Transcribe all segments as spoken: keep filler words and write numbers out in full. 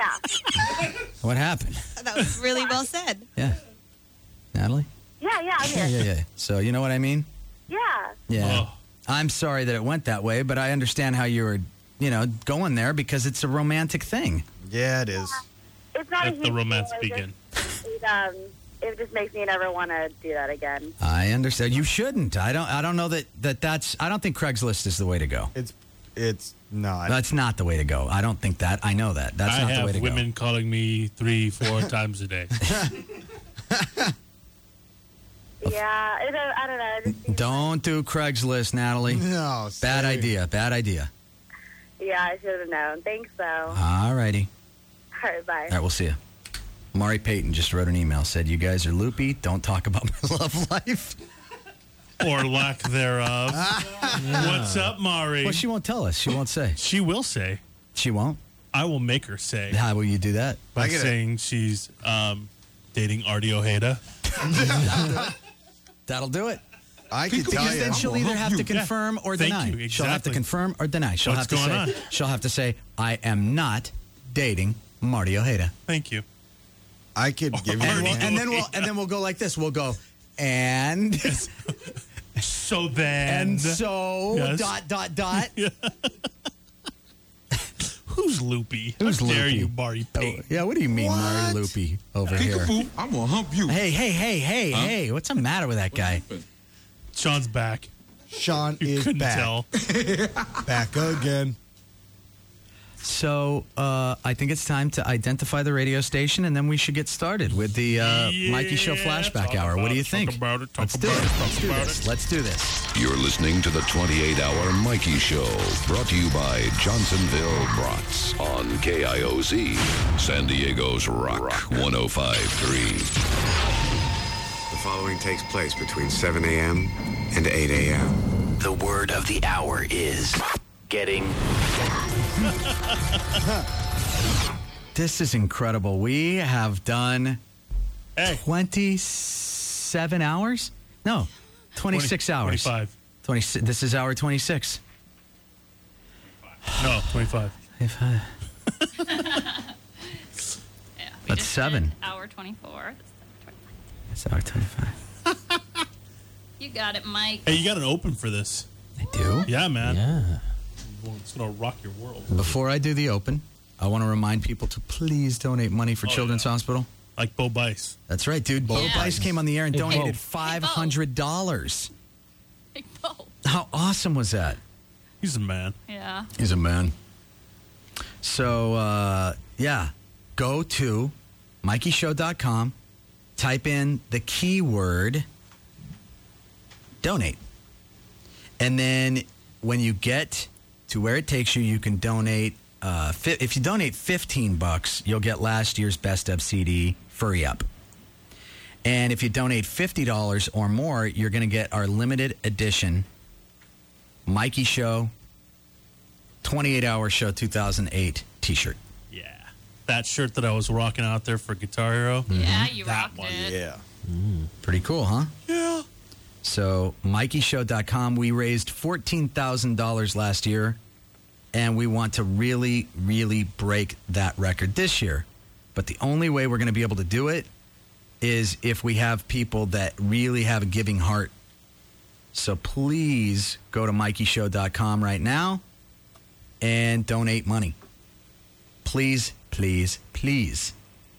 Yeah. What happened? That was really well said. Yeah. Natalie? Yeah, yeah, I'm here. Yeah, yeah, yeah. So, you know what I mean? Yeah. Yeah. Oh. I'm sorry that it went that way, but I understand how you were, you know, going there because it's a romantic thing. Yeah, it is. It's not Let a the huge romance deal. It begin. just- It, um, it just makes me never want to do that again. I understand. You shouldn't. I don't I don't know that, that that's I don't think Craigslist is the way to go. It's it's not. That's not the way to go. I don't think that. I know that. That's I not the have way to women go. calling me three, four times a day. Yeah, it, I don't know. It just seems- Don't do Craigslist, Natalie. No. Bad say. idea. Bad idea. yeah, I should have known. Thanks, though. All righty. All right, bye. All right, we'll see you. Mari Payton just wrote an email, said, you guys are loopy. Don't talk about my love life. Or lack thereof. What's up, Mari? Well, she won't tell us. She won't say. She will say. She won't? I will make her say. How will you do that? By I get it. saying she's um, dating Artie Ojeda. That'll do it. I can tell Because you. then she'll either have to confirm or Thank deny. you, She'll have to exactly. confirm or deny. She'll What's have to going say, on? she'll have to say, I am not dating Marty Ojeda. Thank you. I could give you. And, we'll, one. and then we'll and then we'll go like this. We'll go and So then. and so Yes. dot dot dot. Who's loopy? Who's How dare loopy? you, Marty Oh, Payton? yeah, what do you mean, What? Mari Loopy over here? Peekaboo, I'm gonna hump you. Hey, hey, hey, hey, hey! What's the matter with that guy? Sean's back. Sean You is couldn't back. tell. Back again. So uh, I think it's time to identify the radio station, and then we should get started with the uh, Mikey Show Yeah, Flashback talk Hour. What about do you it, think? talk about it, talk Let's do about it. it, talk Let's do about this. it. Let's do this. You're listening to the twenty-eight hour Mikey Show, brought to you by Johnsonville Brats on K I O Z, San Diego's Rock one oh five point three. The following takes place between seven a.m. and eight a.m. The word of the hour is getting. This is incredible. We have done Hey. twenty-seven hours? No, twenty-six twenty, hours. twenty-five. twenty-six. This is hour twenty-six. No, twenty-five. If, uh, Yeah, we That's just seven. did hour twenty-four. That's hour twenty-five. it's hour twenty-five. You got it, Mike. Hey, you got an open for this. I do? Yeah, man. Yeah. It's going to rock your world. Before I do the open, I want to remind people to please donate money for Oh, Children's yeah. Hospital. Like Bo Bice. That's right, dude. Bo Yeah. Bice came on the air and Hey, donated Bo. five hundred dollars. Big Bo. How awesome was that? He's a man. Yeah. He's a man. So, uh, yeah, go to mikey show dot com, type in the keyword donate. And then when you get to where it takes you, you can donate. Uh, fi- if you donate fifteen bucks, you'll get last year's Best of C D free up. And if you donate fifty dollars or more, you're going to get our limited edition Mikey Show twenty-eight hour Show two thousand eight t-shirt. Yeah. That shirt that I was rocking out there for Guitar Hero. Yeah, you That rocked one, it. Yeah. Pretty cool, huh? Yeah. So, mikey show dot com, we raised fourteen thousand dollars last year, and we want to really, really break that record this year. But the only way we're going to be able to do it is if we have people that really have a giving heart. So please go to mikey show dot com right now and donate money. Please, please, please.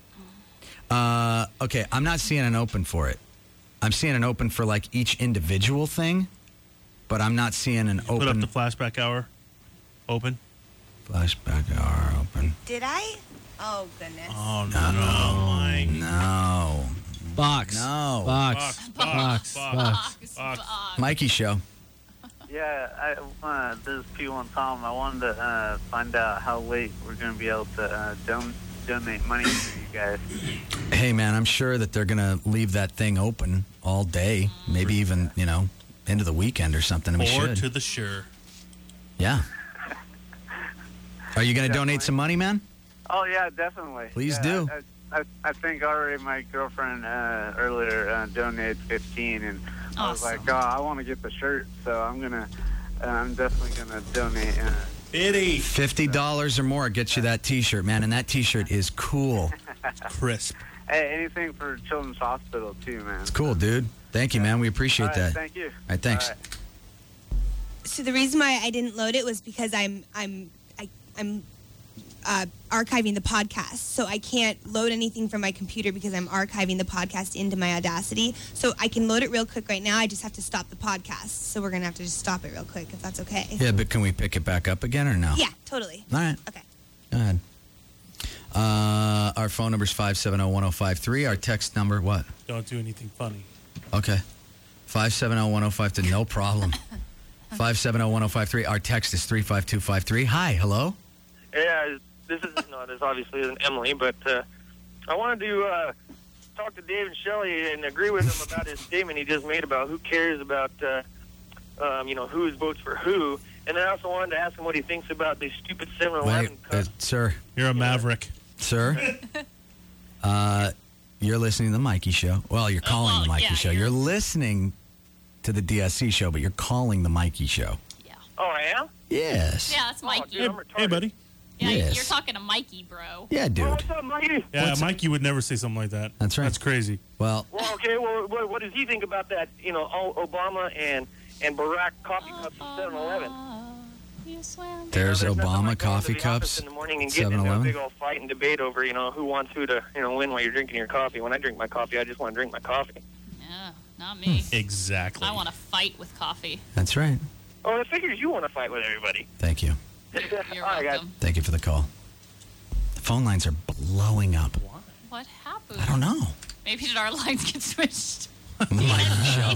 Uh, okay, I'm not seeing an open for it. I'm seeing an open for like each individual thing, but I'm not seeing an Put up open the flashback hour. Open. flashback hour open. Did I? Oh, goodness. Oh, no. No, Mike. No. Box. No. Box. Box. Box. Box. Box. Mikey Show. Yeah, I, uh, this is P one Tom. I wanted to uh, find out how late we're going to be able to uh, don- donate money for you guys. Hey, man, I'm sure that they're going to leave that thing open all day, maybe even, you know, into the weekend or something. We Or should. to the sure. Yeah. Are you going to Definitely. donate some money, man? Oh, yeah, definitely. Please Yeah, do. I, I, I think already my girlfriend uh, earlier uh, donated fifteen, and I was Awesome. like, oh, I want to get the shirt, so I'm going to, uh, I'm definitely going to donate uh, Pity. fifty dollars or more gets you that T-shirt, man, and that T-shirt is cool. Crisp. Hey, anything for Children's Hospital, too, man. It's cool, dude. Thank you, man. We appreciate All right, that. thank you. All right, thanks. All right. So the reason why I didn't load it was because I'm I'm I, I'm uh, archiving the podcast, so I can't load anything from my computer because I'm archiving the podcast into my Audacity. So I can load it real quick right now. I just have to stop the podcast. So we're gonna have to just stop it real quick if that's okay. Yeah, but can we pick it back up again or no? Yeah, totally. All right. Okay. Go ahead. Uh, our phone number is five seven zero, one zero five three. Our text number, what? Don't do anything funny. Okay. five seven zero, one zero five three. No problem. five seven zero, one zero five three. Our text is three five two five three. Hi, hello? Yeah, this is not as obviously as Emily, but uh, I wanted to uh, talk to Dave and Shelley and agree with him about his statement he just made about who cares about, uh, um, you know, who votes for who. And then I also wanted to ask him what he thinks about these stupid seven eleven Wait, uh, sir. You're a maverick. Sir? uh, you're listening to the Mikey Show. Well, you're calling well, the Mikey yeah, Show. you're- You're listening to the D S C show, but you're calling the Mikey Show. Oh, I am? Yes. Yeah, that's Mikey. Hey, hey, buddy. Yeah, Yes. you're talking to Mikey, bro. Yeah, dude. What's up, Mikey? Yeah, What's- Mikey would never say something like that. That's right. That's crazy. Well, Well, okay, well, what, what does he think about that, you know, O- Obama and, and Barack coffee cups at seven eleven? there's You know, nothing Obama like going coffee to the office cups. in the morning and getting into a seven eleven. big old fight and debate over, you know, who wants who to, you know, win while you're drinking your coffee. When I drink my coffee, I just want to drink my coffee. Yeah, not me. Exactly. I want to fight with coffee. That's right. Oh, I figures you want to fight with everybody. Thank you. You're All right, guys. welcome. Thank you for the call. The phone lines are blowing up. What happened? I don't know. Maybe did our lines get switched? Mikey Show.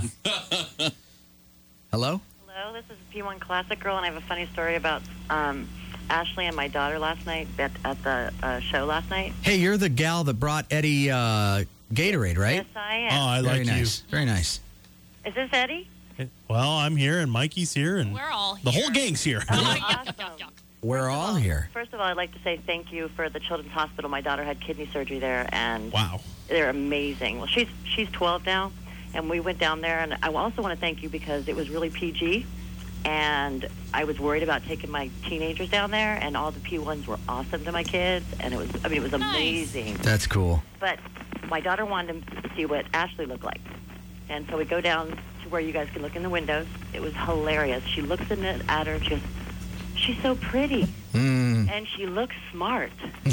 Hello? Hello, this is P one Classic Girl, and I have a funny story about um, Ashley and my daughter last night at, at the uh, show last night. Hey, you're the gal that brought Eddie uh, Gatorade, right? Yes, I am. Oh, I Very like nice. Very nice. Is this Eddie? you. Well, I'm here, and Mikey's here, and We're all the here. whole gang's here. Oh, Yuck, yuck, awesome. yuck, yuck. We're all here. First of all, I'd like to say thank you for the Children's Hospital. My daughter had kidney surgery there, and Wow. they're amazing. Well, she's she's twelve now, and we went down there, and I also want to thank you because it was really P G, and I was worried about taking my teenagers down there, and all the P ones were awesome to my kids, and it was, I mean, it was amazing. That's cool. But my daughter wanted to see what Ashley looked like. And so we go down to where you guys can look in the windows. It was hilarious. She looks in it at her and she goes, she's so pretty. Mm. And she looks smart.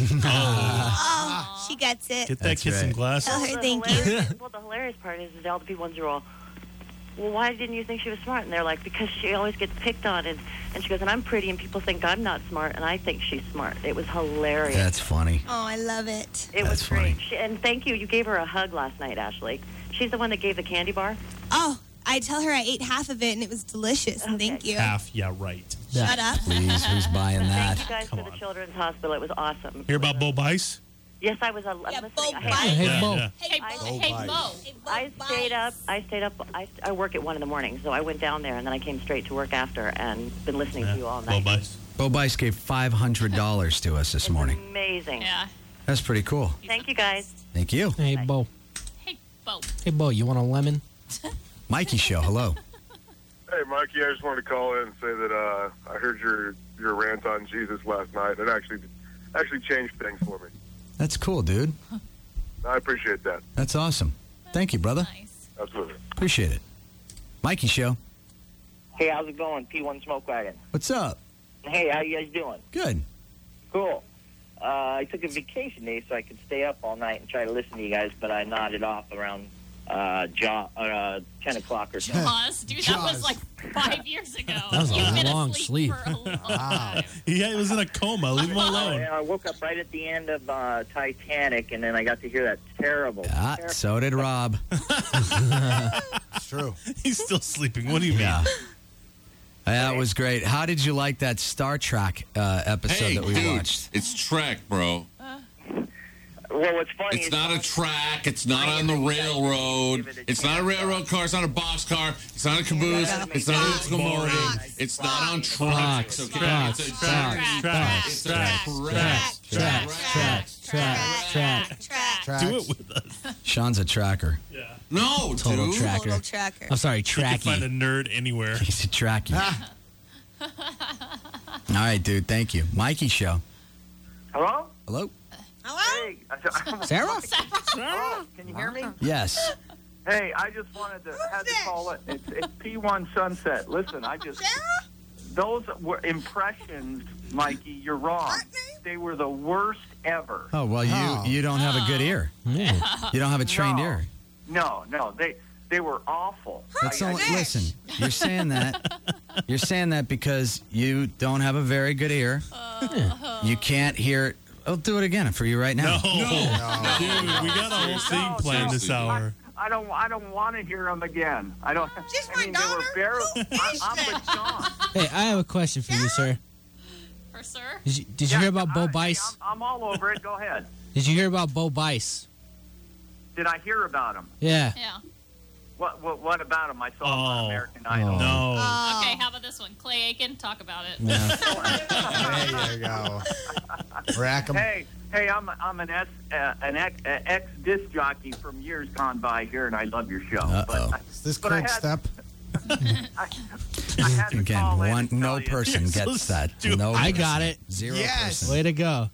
Oh, she gets it. Get that That's kid some right. glasses. Tell her The thank you. hilarious- Well, the hilarious part is, is all the P ones are all, well, why didn't you think she was smart? And they're like, because she always gets picked on. And, and she goes, and I'm pretty, and people think I'm not smart, and I think she's smart. It was hilarious. That's funny. Oh, I love it. it that's was great. funny. She, and thank you. You gave her a hug last night, Ashley. She's the one that gave the candy bar. Oh, I tell her I ate half of it and it was delicious. And thank you. Half, yeah, right. Shut up. Please, who's buying that? Thank you guys Come for the on. Children's Hospital. It was awesome. Hear about Bo Bice? Yes, I was. Uh, Yeah, listening. Bo Hey, Bice. I- Hey, yeah, Bo. yeah. Hey, I- Bo. Hey, Bice. Bo. Hey, Bo I Bice. stayed up. I stayed up. I, I work at one in the morning, so I went down there and then I came straight to work after and been listening to you all Bo night. Bice. Bo Bice gave five hundred dollars to us this It's morning. amazing. Yeah. That's pretty cool. Thank you guys. Thank you. Hey, Bo. Hey, Bo. Hey, Bo, you want a lemon? Mikey Show, hello. Hey, Mikey, I just wanted to call in and say that uh, I heard your your rant on Jesus last night. It actually actually changed things for me. That's cool, dude. I appreciate that. That's awesome. Thank you, brother. Nice. Absolutely. Appreciate it. Mikey Show, Hey, how's it going, P one Smoke Wagon? what's up? Hey, how you guys doing? Good. Cool. Uh, I took a vacation day so I could stay up all night and try to listen to you guys, but I nodded off around uh, Jaw, uh, ten o'clock or so. Jaws, dude, that was Jaws. like five years ago. That was a You've been long asleep sleep. for a long time. Yeah, he was in a coma. Leave him alone. I woke up right at the end of uh, Titanic, and then I got to hear that terrible. Ah, terrible so did Rob. It's true. He's still sleeping. What do you mean? Yeah. That was great. How did you like that Star Trek uh, episode Hey, that we dude, watched? it's Trek, bro. Well, what's funny It's is not a track. It's not on the railroad. It's not a railroad car. It's not a boxcar. It's not a caboose. It's not a locomotive. It's not on tracks. Okay, Tracks, it's a tracks, tracks, It's a tracks, track. tracks, tracks, tracks, tracks, tracks. Do it with us. Sean's a tracker. No, Total dude. tracker. Total tracker. I'm sorry, You can find a tracky. nerd anywhere. He's a tracky. All right, dude. Thank you. Mikey Show. Hello? Hello? Hello? Hey, Sarah? Hello? Can you hear me? Yes. Hey, I just wanted to had to call it. It's, it's P one Sunset. Listen, I just those were impressions, Mikey. You're wrong. They were the worst ever. Oh, well, you, Oh. you don't have a good ear. You don't have a trained No. ear. No, no, they they were awful. That's I- all, I- listen, you're saying that. You're saying that because you don't have a very good ear. You can't hear. I'll do it again for you right now. No. No. Dude, we got a whole thing planned this hour. I don't. I don't want to hear them again. I don't. Just I mean, my daughter. They were barely, I, I'm with John. Hey, I have a question for you, sir. For sir? Did you, did you hear about Bo Bice? I'm, I'm all over it. Go ahead. Did you hear about Bo Bice? Did I hear about him? Yeah. Yeah. What? What, what about him? I saw him on American Oh. Idol. No. Oh. Okay, how about this one? Clay Aiken, talk about it. There you go. Rack 'em. Hey, hey, I'm I'm an S, uh, an ex, uh, ex disc jockey from years gone by here, and I love your show. Uh-oh. But I- Is this but I Craig had- Step? I, I had to Again, call in one and tell no you. person gets that. No I person. got it. Zero Yes. person. Way to go.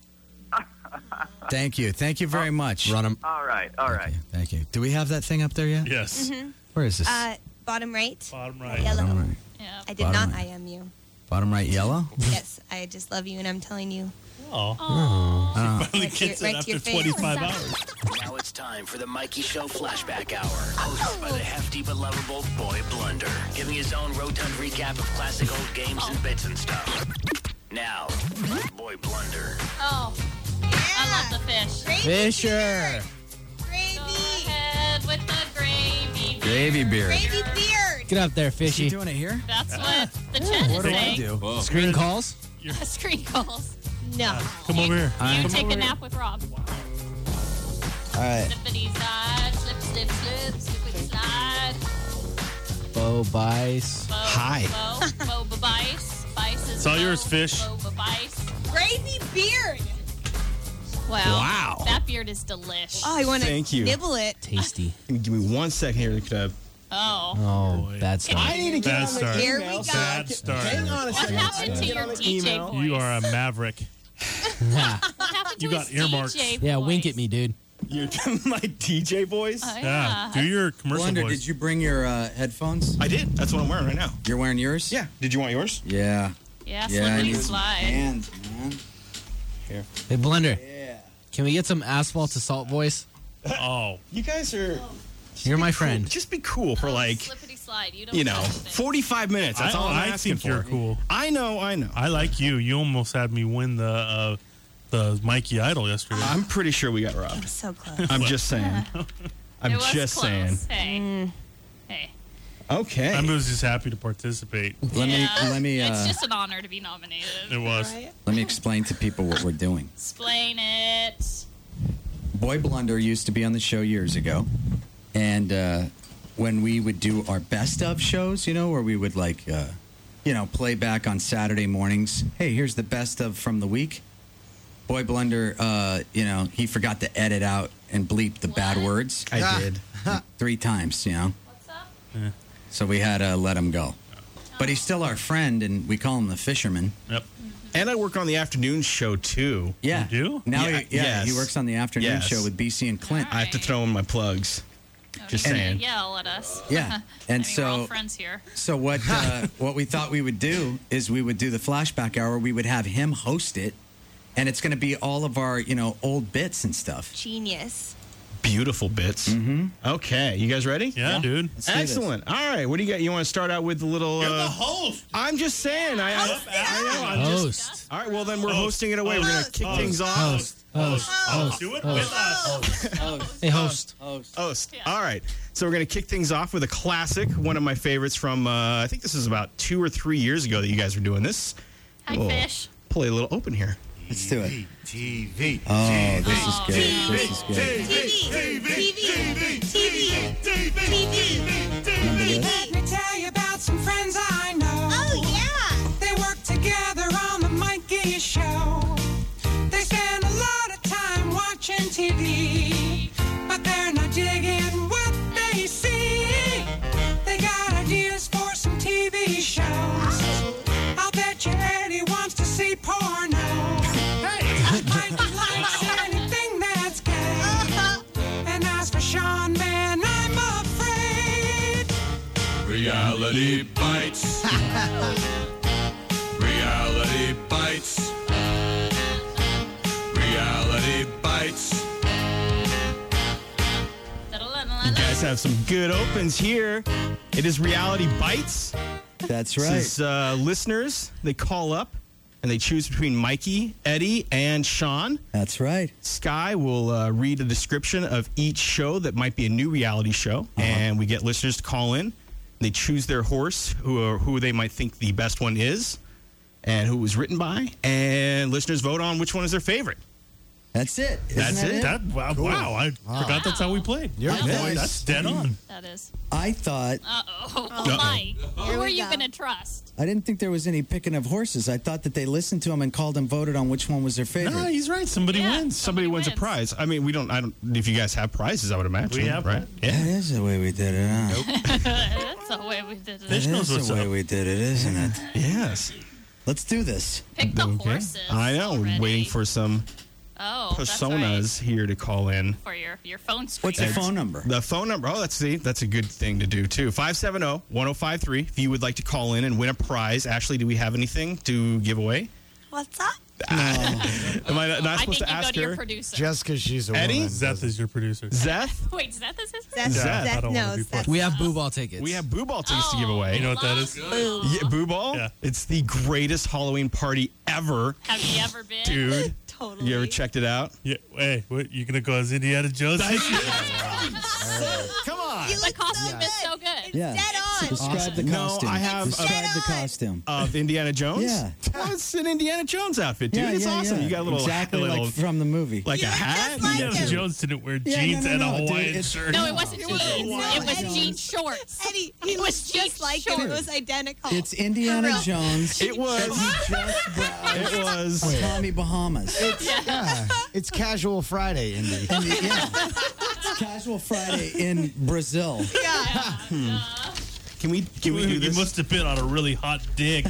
Thank you. Thank you very much. Run them. All right, all right. Thank you. Do we have that thing up there yet? Yes. Mhm. Where is this? Uh, bottom right. Bottom right. Yellow. Bottom right. Yeah. I did Bottom not right. I am you. Bottom right yellow? Yes, I just love you, and I'm telling you. Oh. Oh. Finally Right to your- gets right it to your after face. twenty-five hours. Now it's time for the Mikey Show Flashback Hour, hosted by the hefty but lovable Boy Blunder, giving his own rotund recap of classic old games and bits and stuff. Now, Boy Blunder. Oh. I love the fish. Fisher. Go ahead with the gravy. Gravy beard. Gravy beard. Get up there, Fishy. Is he doing it here? That's what the chat What is do I saying. do? Screen calls? Screen calls. No. Come over here. You Come take over a here. nap with Rob. All right. Slippity slide, slip, slip, slip, slippity slide. Bo Bice. Bo, Hi. Bo, Bo, Bice. Bice is It's all Bo, yours, Fish. Bo, Bo, Bice. Gravy beard. Wow. Wow. That beard is delish. Oh, I want to Thank you. nibble it. Tasty. Give me one second here. Could, uh, Oh. Oh, bad stuff. I need to get Bad on start. the Here we email. go. so Bad I can- start. Hang on a What second. happened I to can get your on the D J email. voice? You are a maverick. yeah, What happened to You got his earmarks. D J yeah voice? wink at me, dude. You're my D J voice? Oh, Yeah. yeah. Do your commercial Blunder, voice. did you bring your uh, headphones? I did. That's what I'm wearing right now. You're wearing yours? Yeah. Did you want yours? Yeah. Yeah, Yeah, I slippity need some slide. hands, man. Here. Hey, Blender. Yeah. Can we get some asphalt to salt voice? Oh. You guys are. You're my friend. Just be cool for like, Slippity slide. You don't you know, touch things. forty-five minutes. That's I, all I'm I asking think for. you're cool. I know. I know. I like you. You almost had me win the uh, the Mikey Idol yesterday. I'm pretty sure we got robbed. So close. I'm just saying. I'm It was just close. saying. Hey. Hey. Okay. I was just happy to participate. Let me Yeah. let me It's uh, just an honor to be nominated. It was. let me explain to people what we're doing. Explain it. Boy Blunder used to be on the show years ago, and uh, when we would do our best of shows, you know, where we would like, uh, you know, play back on Saturday mornings. Hey, here's the best of from the week. Boy Blunder, uh, you know, he forgot to edit out and bleep the bad words. I Ah. did. Like three times, you know. What's up? So we had to let him go. But he's still our friend, and we call him the fisherman. Yep. And I work on the afternoon show too. Yeah. You do? Now, Yeah, he, yeah, yes. he works on the afternoon Yes. show with B C and Clint. I have to throw in my plugs. Just Don't saying. Yell at us. Yeah, I and mean, we're all so friends here. so what uh, what we thought we would do is we would do the flashback hour. We would have him host it, and it's going to be all of our you know old bits and stuff. Genius. Beautiful bits. Mm-hmm. Okay, you guys ready? Yeah, dude. Let's do this. Excellent. All right, what do you got? You want to start out with a little? You're Uh, the host. I'm just saying. I, I, I know. I'm just. Host. All right. Well, then we're hosting it away. We're gonna kick Host. things off. Host. Host. Host. Do it Host. with us. Hey, host. Host. All right. So we're gonna kick things off with a classic, one of my favorites from. Uh, I think this is about two or three years ago that you guys were doing this. Hi, We'll Fish. Play a little open here. Let's do it. T V. Oh, this is Oh, good. man. This is good. T V. T V. T V. T V. Remember this? Let me tell you about some friends I know. Oh, yeah. They work together on the Mikey Show. They spend a lot of time watching T V, but they're not digging what they see. They got ideas for some T V shows. I'll bet you Eddie wants to Reality Bites. Reality Bites. Reality Bites. You guys have some good opens here. It is Reality Bites. That's This right. is uh, listeners. They call up and they choose between Mikey, Eddie, and Sean. That's right. Sky will uh, read a description of each show that might be a new reality show, Uh-huh. and we get listeners to call in. They choose their horse, who are, who they might think the best one is, and who it was written by, and listeners vote on which one is their favorite. That's it. Isn't That's that it. That, wow, Cool. wow, I Wow. forgot that's how we played. Your That's- voice. That's dead on. That is. I thought Uh-oh. Uh-oh. Mike, who Here are we you go. going to trust? I didn't think there was any picking of horses. I thought that they listened to them and called and voted on which one was their favorite. No, he's right. Somebody Yeah. wins. Somebody wins a prize. I mean, we don't. I don't. If you guys have prizes, I would imagine. We have right? one. Yeah. That is the way we did it. Huh? That's the way we did it. That is the way we did it, isn't it? Yes. Let's do this. Pick the Okay. horses. I know. We're already. waiting for some Oh, that's right. personas here to call in. For your, your phone screen. What's the phone number? The phone number. Oh, that's the that's a good thing to do too. five seven zero, one zero five three. If you would like to call in and win a prize. Ashley, do we have anything to give away? What's up? Am I not, not I supposed think to you ask go to your her? producer. Just because she's a Eddie? woman. Zeth is your producer. Zeth? Wait, Zeth is his Zeth, Zeth. I Zeth don't wanna knows. be That's We have boo ball tickets. We have boo ball tickets to give away. You know what that is? Boo. Yeah, boo ball? Yeah. It's the greatest Halloween party ever, Have you ever been? dude. Totally. You ever checked it out? Yeah. Hey, what? You gonna go as Indiana Jones? Come on. You The look costume so is good. so good. Yeah. Dead on. Describe the No, costume. I have, uh, Describe the Dead on. costume. Of Indiana Jones? Yeah. Well, it's an Indiana Jones outfit, dude. Yeah, it's yeah, awesome. yeah. You got a little, exactly a little like from the movie. like You a look hat. just like Indiana him. Jones didn't wear Yeah, jeans no, no, and a no, dude, Hawaiian it's- shirt. No, it wasn't It jeans. was- no, it was Eddie. jean shorts. Eddie, he It was was just jeans like him. It shorts. was identical. It's Indiana For real. Jones. It was. Just browsed It was. on Tommy Bahamas. It's, yeah. It's Casual Friday, Indy. And the- yeah. It's Casual Friday in Brazil. Yeah. Can we can we do You this? must have been on a really hot dig.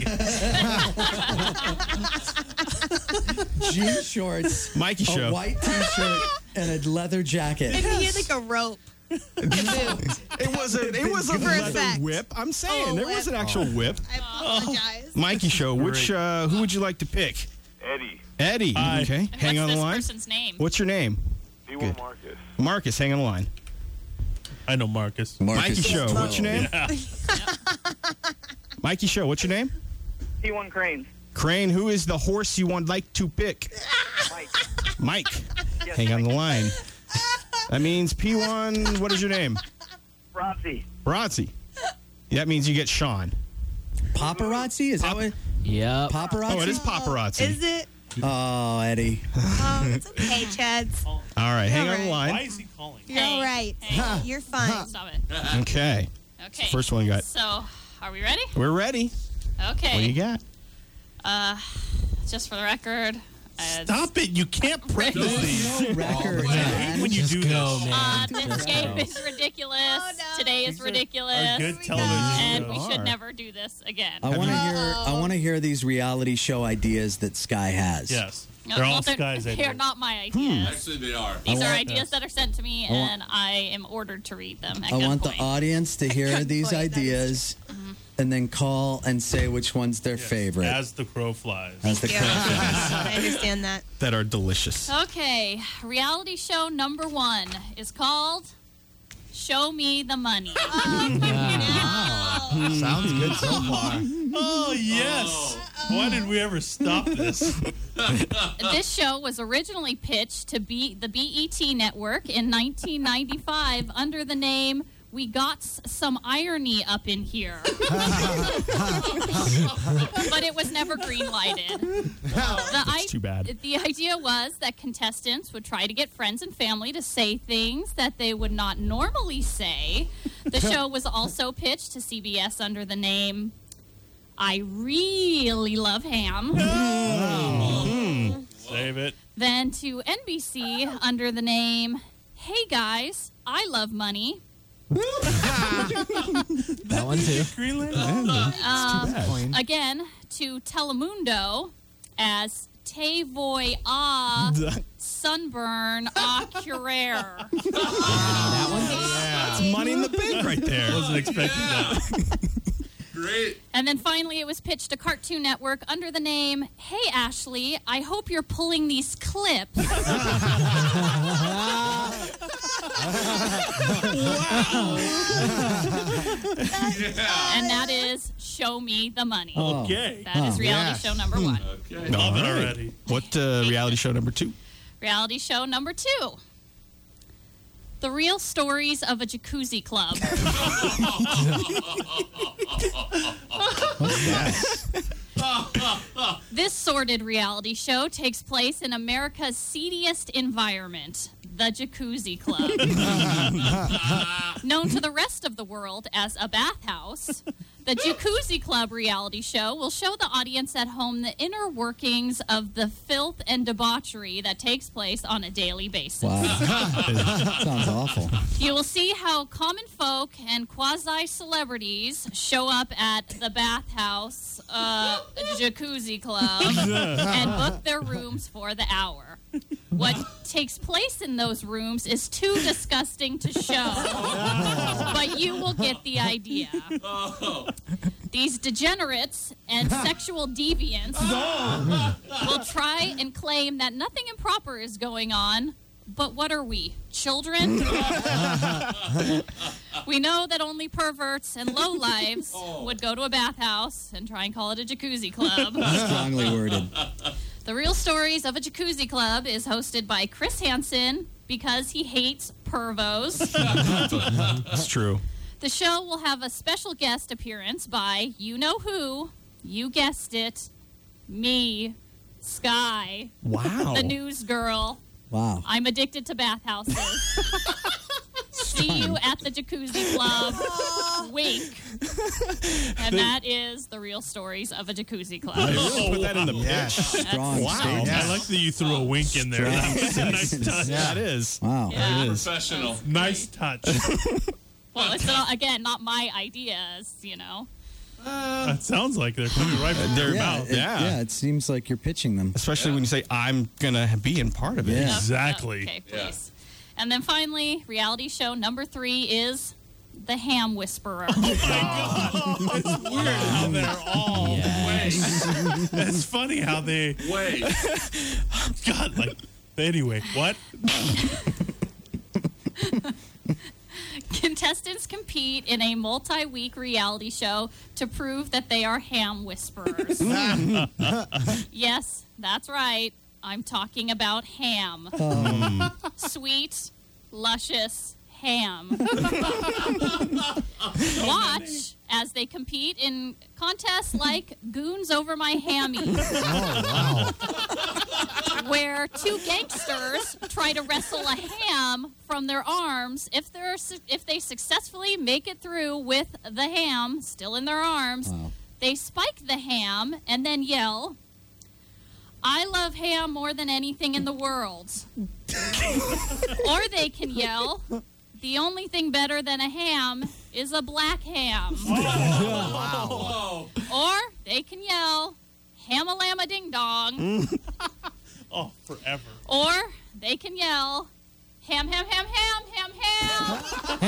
Jean shorts, Mikey a show. white T-shirt, and a leather jacket. Maybe he had like a rope. It was a it was a For leather effect. whip. I'm saying Oh, there was an whip. actual whip. I apologize. Mikey show. Which Great. uh, who would you like to pick? Eddie. Eddie. Hi. Okay. And Hang what's on the this line. person's name? What's your name? P Good. one Marcus. Marcus. Hang on the line. I know Marcus. Mikey show. twelve. What's your name? Yeah. Mikey show. What's your name? P one Cranes. Crane. Who is the horse you would like to pick? Mike. Mike. Yes, Hang on Mike. the line. That means P one. What is your name? Rossi. Brazzi. That means you get Sean. Paparazzi? Is that what? Yep. Paparazzi? Oh, it is paparazzi. Is it? Oh, Eddie. Oh, it's okay, Chads. All right. Hang You're on the right. Why line. is he calling? You're Hey, all right. hey. You're fine. Stop it. Okay. Okay. First one you got. So, are we ready? We're ready. Okay. What do you got? Uh, just for the record. Uh, Stop it! You can't preface these. No record, I hate man. when you Just do go, this. man. Uh, Just this game go. is ridiculous. Oh, no. Today is These are- ridiculous. are good television and we shows. should Are. never do this again. I want to hear. I want to hear these reality show ideas that Sky has. Yes, No, they're well, all they're, Sky's they're ideas. not my ideas. Actually, they are. These I are want- ideas that are sent to me, I want- and I am ordered to read them. At I want the gunpoint. audience to hear Good these point. That is ideas, and then call and say which one's their Yes, favorite. As the crow flies. As the Yeah. I understand that. That are delicious. Okay, reality show number one is called Show Me the Money. Sounds good so far. Oh yes! Why did we ever stop this? This show was originally pitched to be the B E T network in nineteen ninety-five under the name We Got S- Some Irony Up in Here. But it was never green-lighted. The That's too bad. The idea was that contestants would try to get friends and family to say things that they would not normally say. The show was also pitched to C B S under the name I Really Love Ham. Save it. Then to N B C under the name Hey Guys, I Love Money. That one too. Greenland. Um, again, to Telemundo as Te Voi A Sunburn A Curer. That one. That's money in the bank right there. Wasn't expecting that. Great. And then finally, it was pitched to Cartoon Network under the name, Hey, Ashley, I hope you're pulling these clips. Wow. And that is Show Me the Money. Oh. Okay. That is Huh. reality Yes. show number Hmm. one. Okay. Love it already. What uh, reality show number two? Reality show number two. The Real Stories of a Jacuzzi Club. This sordid reality show takes place in America's seediest environment, the Jacuzzi Club. Known to the rest of the world as a bathhouse, the Jacuzzi Club reality show will show the audience at home the inner workings of the filth and debauchery that takes place on a daily basis. Wow. Sounds awful. You will see how common folk and quasi-celebrities show up at the bathhouse uh, Jacuzzi Club and book their rooms for the hour. What takes place in those rooms is too disgusting to show, but you will get the idea. These degenerates and sexual deviants will try and claim that nothing improper is going on. But what are we, children? We know that only perverts and lowlives would go to a bathhouse and try and call it a jacuzzi club. Strongly worded. The Real Stories of a Jacuzzi Club is hosted by Chris Hansen because he hates pervos. It's true. The show will have a special guest appearance by you know who, you guessed it, me, Sky. Wow. The news girl. Wow. I'm addicted to bathhouses. See you at the Jacuzzi Club. Wink. And that is the Real Stories of a Jacuzzi Club. They really put that in the Yes. pitch. Strong Wow. statement. I like that you threw a wink in there. That's a nice touch. Yeah, it is. Wow. Yeah. It is. Professional. Nice touch. Well, it's not, again, not my ideas, you know. That sounds like they're coming right from your They're- Yeah, mouth. it, Yeah. yeah, it seems like you're pitching them. Especially when you say, I'm going to be in part of it. Yeah. Exactly. Okay, please. And then finally, reality show number three is The Ham Whisperer. It's weird how they're all. Wait. It's funny how they. Wait. God, like. Anyway, what? Contestants compete in a multi-week reality show to prove that they are ham whisperers. Yes, that's right. I'm talking about ham. Um, Sweet, luscious ham. Watch as they compete in contests like Goons Over My Hammy. Where two gangsters try to wrestle a ham from their arms. If they're su- if they successfully make it through with the ham still in their arms, Wow. they spike the ham and then yell, "I love ham more than anything in the world." Or they can yell, "The only thing better than a ham is a black ham." Wow. Or they can yell, "Ham-a-lamma ding dong." Oh, forever. Or they can yell, "Ham, ham, ham, ham, ham, ham,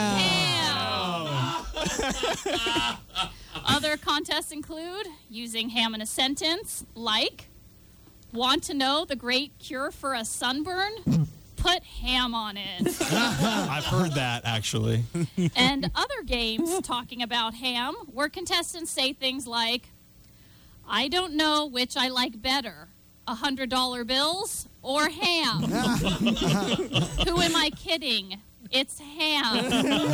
ham." Other contests include using ham in a sentence, like, "Want to know the great cure for a sunburn? Put ham on it." I've heard that, actually. And other games talking about ham, where contestants say things like, "I don't know which I like better, a hundred dollar bills or ham." Who am I kidding? It's ham.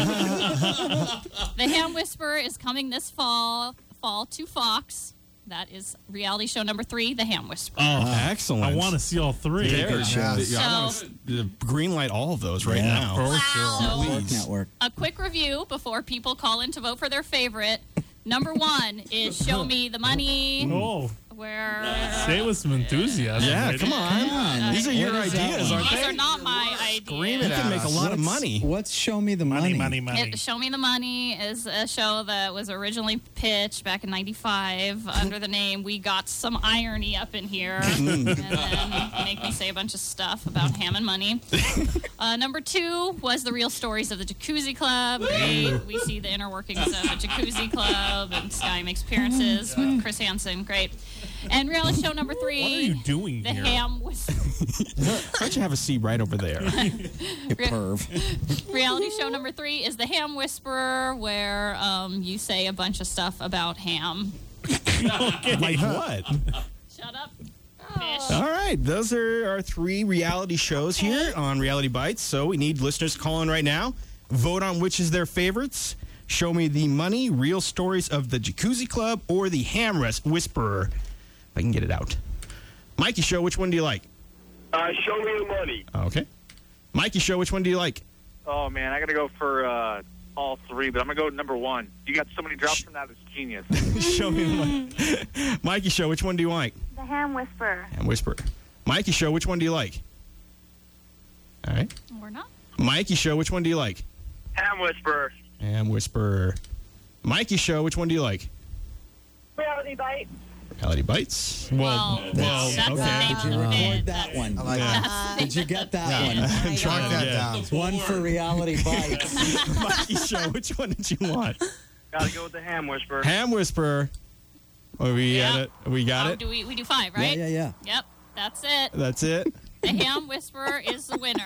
The Ham Whisperer is coming this fall fall to Fox. That is reality show number three, The Ham Whisperer. Oh, excellent. I want to see all three. There, good yeah, shows. I want to green light all of those right Yeah. now. For sure. So, Network, network. a quick review before people call in to vote for their favorite. Number one is Show Me the Money, Oh, where say it with some enthusiasm. Yeah, lady. come on. Come on. These are your What is that ideas, one? aren't these they? are not my You can make a lot of money. What's Show Me the Money? Money, money, It, Show Me the Money is a show that was originally pitched back in ninety-five under the name We Got Some Irony Up in Here. And then make me say a bunch of stuff about ham and money. Uh, number two was The Real Stories of the Jacuzzi Club. Great. We see the inner workings of a jacuzzi club, and Sky makes appearances with Chris Hansen. Great. And reality show number three. What are you doing The here? Ham Whisperer. Why don't you have a seat right over there? You perv. Reality show number three is The Ham Whisperer, where um, you say a bunch of stuff about ham. Like what? Shut up, fish. All right, those are our three reality shows here on Reality Bites. So we need listeners to call in right now. Vote on which is their favorites. Show Me the Money, Real Stories of the Jacuzzi Club, or The Ham Rest Whisperer. If I can get it out. Mikey Show, which one do you like? Uh, show me the money. Okay. Mikey Show, which one do you like? Oh, man, I got to go for uh, all three, but I'm going to go number one. You got so many drops from that, it's genius. Show Me the Money. Mikey Show, which one do you like? The Ham Whisperer. Ham Whisperer. Mikey Show, which one do you like? All right. We're not. Mikey Show, which one do you like? Ham Whisperer. Ham Whisperer. Mikey Show, which one do you like? Reality Bite. Reality Bites. Well, well, that's okay. the name Did you of record it. that one? I like that. Did you get that Yeah. one? Chalk that down. One for Reality Bites. Mikey Show, which one did you want? Got to go with the Ham Whisperer. Ham Whisperer. Are we Yeah. at it? We got Oh, it? do we, we do five, right? Yeah, yeah, Yep, that's it. That's it? The Ham Whisperer is the winner.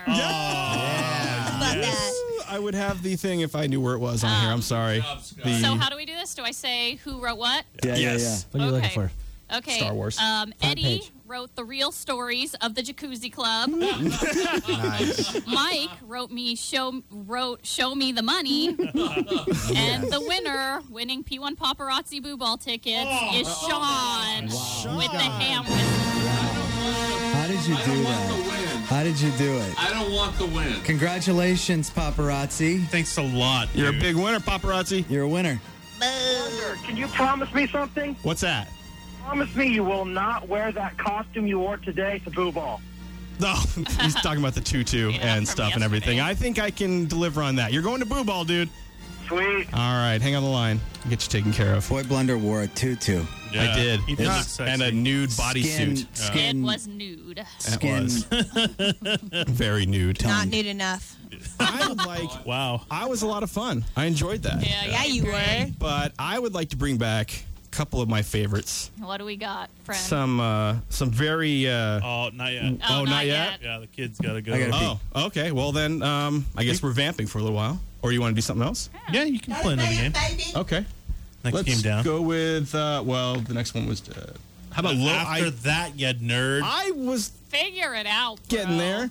About that. I would have the thing if I knew where it was on here. I'm sorry. The, So how do we do this? Do I say who wrote what? yeah. Yeah, yes. What are you Okay. looking for? Okay. Star Wars. Um, Front Eddie page. wrote The Real Stories of the Jacuzzi Club. Nice. Mike wrote me show wrote Show Me the Money. And the winner, winning P one Paparazzi Boo Ball tickets, is Sean with the Ham Whisperer. How did you do that? How did you do it? I don't want the win. Congratulations, paparazzi. Thanks a lot. You're a dude. big winner, paparazzi. You're a winner. Can you promise me something? What's that? Promise me you will not wear that costume you wore today to Boo Ball. No, he's talking about the tutu Yeah, and from stuff and everything. yesterday. I think I can deliver on that. You're going to Boo Ball, dude. Sweet. All right, hang on the line. I'll get you taken care of. Boy Blunder wore a tutu. Yeah, I did. He did It's- look sexy. and a nude Skin, bodysuit. It skin, was nude. skin. Very nude. Not nude enough. I would like. Wow. I was a lot of fun. I enjoyed that. Yeah, Yeah, you were. But I would like to bring back a couple of my favorites. What do we got, friend? Some uh, some very. Uh, Oh, not yet. Oh, oh, not not yet? yet. Yeah, the kid's got to go. I gotta oh, okay. Well then, um, I guess we're vamping for a little while. Or you want to do something else? Yeah, you can play another game. Okay. Next Let's game down. go with. Uh, well, the next one was. Uh, how about low? After I, that, you nerd. I was Figure it out, bro. getting there.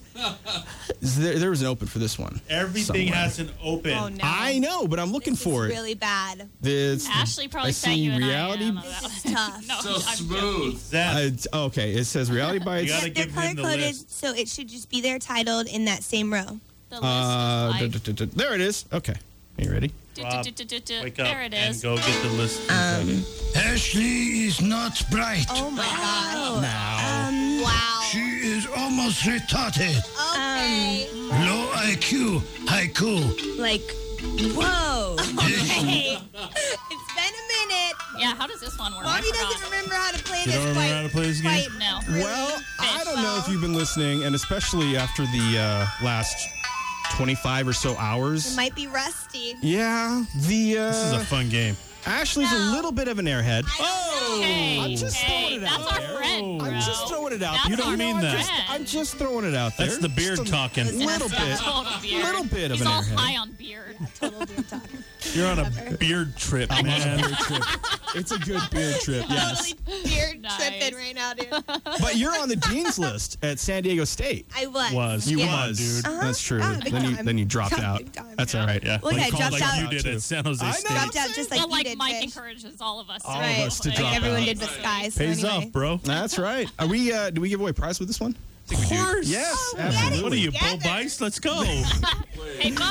Is there. There was an open for this one. Everything somewhere. has an open. Oh, no. I know, but I'm looking This for is it. really bad. This, Ashley probably I sent see you an reality. I M of that This is one. tough. No, So I'm smooth. Zach, Uh, it's- okay, it says reality bites. You gotta They're give him the color-coded, list. so it should just be there titled in that same row. The list Uh, is duh, life. duh, duh, duh. There it is. Okay, are you ready? Rob, Du- du- du- du- du- wake up There it and is. go get the list. Um, Ashley is not bright. oh my gosh. Now. Um, wow. She is almost retarded. Okay. Low I Q, high cool. Like, whoa. Okay. It's been a minute. Yeah, how does this one work? I Bobby forgot. doesn't remember how to play You this. don't remember quite, how to play this game? quite No. really Well, I don't know well. if you've been listening, and especially after the uh, last twenty-five or so It hours. might be rusty. Yeah, the uh, This is a fun game. Ashley's a little bit of an airhead. Oh, hey, I'm just hey, throwing it that's out our there. friend, bro. I'm just throwing it out. That's there. You don't our mean I'm that. just, I'm just throwing it out there. That's the beard Just a talking. Little That's bit. a total beard. Little bit of He's an all airhead. high on beard. Total beard talker. You're on a beard trip, I'm on a man. beard trip. It's a good beard trip, yes. Totally beard Nice. tripping right now, dude. But you're on the dean's list at San Diego State. I was. Was. You Come Yeah. on, was. dude. Uh-huh. That's true. Ah, big then you time. then you dropped Big out. time, big time. That's all right. Yeah, Well, like, yeah, dropped like out. you did at San Jose I know. State. Dropped out just like well, you like did, Mike Fish. encourages all of us. All of right? us to Like, drop Everyone out. did with Skies. So Pays anyway. off, bro. That's right. Are we? Uh, do we give away a prize with this one? Of course. Yes, Oh, we absolutely. had it What are you, Bo together. Bice? Let's go. Hey, Bo.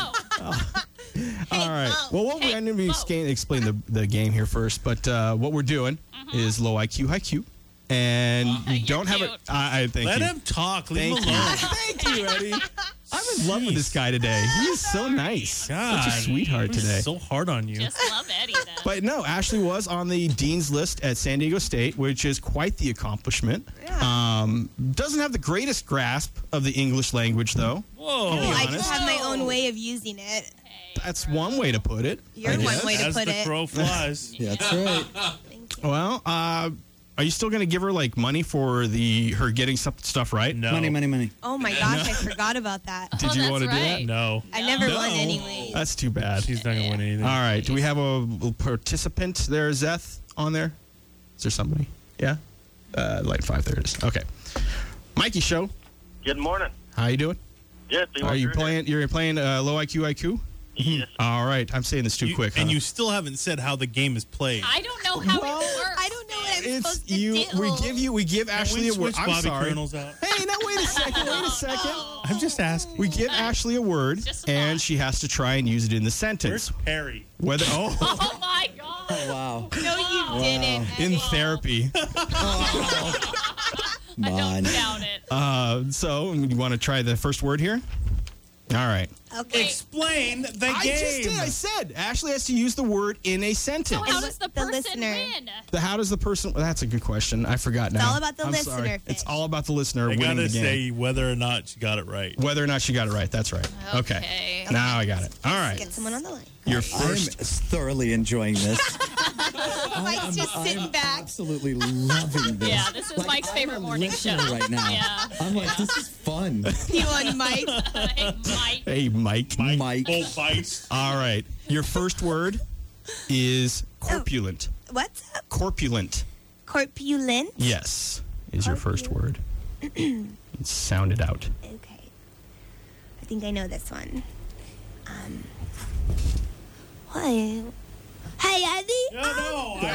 All right. Bo. Well, what we're Hey, going to be Bo. explain, explain the, the game here first, but uh, what we're doing is low I Q, high Q, and you you're don't have it. cute. I, I thank Let you. him talk. Leave Thank him you. alone. Thank you, Eddie. I'm in love with this guy today. He is so nice. God, Such a sweetheart he was today. so hard on you. Just love Eddie then. But no, Ashley was on the dean's list at San Diego State, which is quite the accomplishment. Um, doesn't have the greatest grasp of the English language, though. Whoa. No, I just have my own way of using it. That's one way to put it. Your I one guess. way to As put the it. crow flies. Yeah, that's right. Well, uh, are you still going to give her like money for the her getting some stuff right? No. Money, money, money. Oh my gosh, I forgot about that. Did Oh, you that's want to do that? right. No. I never No. won anyway. That's too bad. She's not going to win anything. All right. Do we have a participant there, Zeth, on there? Is there somebody? Yeah? Uh, light five. There it is. Okay. Mikey Show. Good morning. How you doing? Yes. Are you playing? You're playing uh, low I Q I Q? Yes. All right. I'm saying this too You- quick. and huh? you still haven't said how the game is played. I don't know how Well, it works. I don't know what I'm It's supposed to you. do. We give you. We give Ashley we a word. switch I'm Bobby sorry. Colonel's out? Hey, no, wait a second. Wait a second. I'm just asking. We give Ashley a word, Just a and thought. she has to try and use it in the Where's sentence. Perry? Whether oh, Oh my god. Wow. No, you didn't. in therapy. I don't doubt it. Uh, so you want to try the first word here? All right. Okay. Explain the I game. just did. I said Ashley has to use the word in a sentence. So how does the the person listener. win? The how does the person? Well, that's a good question. I forgot now. all about the I'm listener, sorry. Fish. It's all about the listener I winning gotta the game. say whether or not she got it right. Whether or not she got it right. That's right. Okay. Okay. Now I got it. All right. Get someone on the line. Your I'm first. thoroughly enjoying this. Mike's just sitting back. Absolutely loving this. Yeah, this is Like, Mike's I'm favorite a morning show. listener right now. Yeah. I'm like, this is fun. You on Mike? Hey, Mike. Hey, Mike. Mike. Bull bites. All right. Your first word is corpulent. What's up? Corpulent. Corpulent? Yes, is your first word. Sound it out. Okay. I think I know this one. Um. What? Hey, Eddie? No, no. I,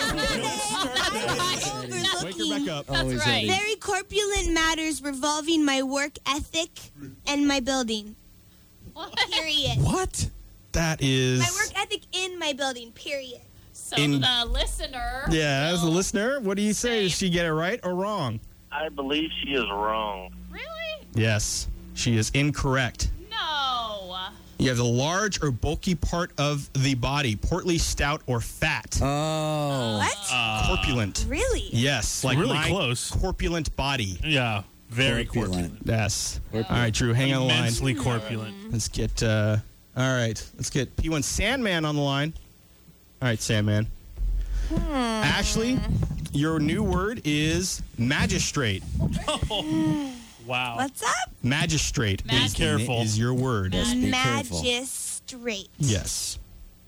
Wake her back up. That's Always right. Eddie. Very corpulent matters revolving my work ethic and my building. What? Period. What? That is. My work ethic in my building. Period. So In- the listener. Yeah, as a will- listener, what do you say? Does she get it right or wrong? I believe she is wrong. Really? Yes, she is incorrect. No. You have the large or bulky part of the body, portly, stout, or fat. Oh. What? Corpulent. Really? Yes, like really my close. corpulent body. Yeah, very Corpulent. corpulent. Yes. All right, Drew, hang on the line. Immensely corpulent. Let's get. Uh, all right, let's get P one Sandman on the line. All right, Sandman. Ashley, your new word is magistrate. Wow. What's up? Magistrate. Mag- is, Be careful. is your word. Yes, be careful. Magistrate. Yes.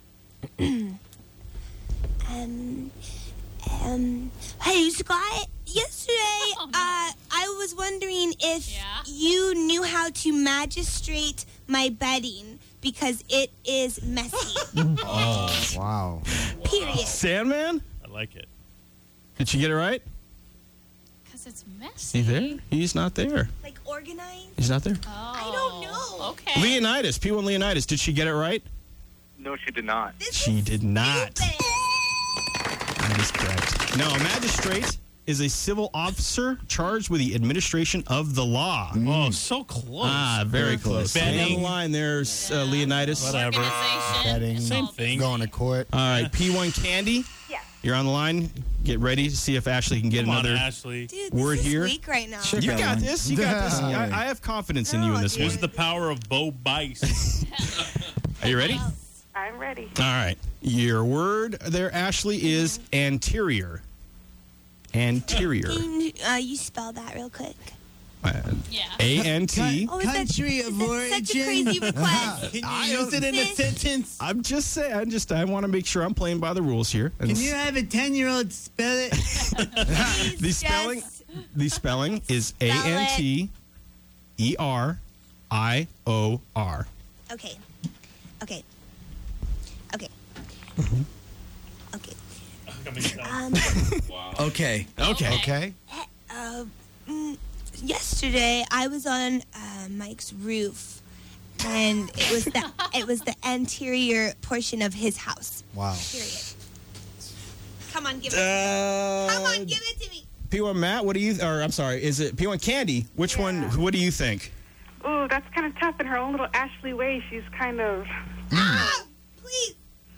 Um, um, hey, Scott. Yesterday, uh, I was wondering if Yeah? you knew how to magistrate my bedding because it is messy. Oh, wow. Period. Sandman? I like it. Did she get it right? Because it's Is messy. he there? He's not there. Like organized? He's not there. Oh. I don't know. Okay. Leonidas, P one Leonidas, did she get it right? No, she did not. She did not. Stupid. That is correct. Now, a magistrate is a civil officer charged with the administration of the law. Oh, so close. Ah, very close. Hang on the Betting. line there, uh, Leonidas. Whatever. Organization. Betting. It's Same all- thing. Going to court. All right, P one Candy. Yeah. You're on the line. Get ready to see if Ashley can get Come on, another. Ashley. Dude, Word this is here. weak right now. Sure. You got Caroline. this. You got this. I, I have confidence in you in this No, one. Use the power of Bo Bice. Are you ready? I'm ready. All right. Your word there, Ashley, is anterior. Anterior. Can you, uh, you spell that real quick? Uh, Yeah. A N T. Oh, is that- Country is of that origin. Such a crazy request. Can I you use it in a Fish. sentence? I'm just saying. I just I want to make sure I'm playing by the rules here. And Can you have a ten-year-old spell it? the spelling the spelling is A N T E R I O R. Okay. Okay. Okay. Okay. Um, Okay. Okay. Okay. uh, mm, yesterday I was on uh, Mike's roof, and it was the it was the anterior portion of his house. Wow. Period. Come on, give it. Uh, Come on, give it to me. P one Matt, what do you? Or I'm sorry, is it P one Candy? Which one? What do you think? oh, that's kind of tough in her own little Ashley way. She's kind of. Ah, please.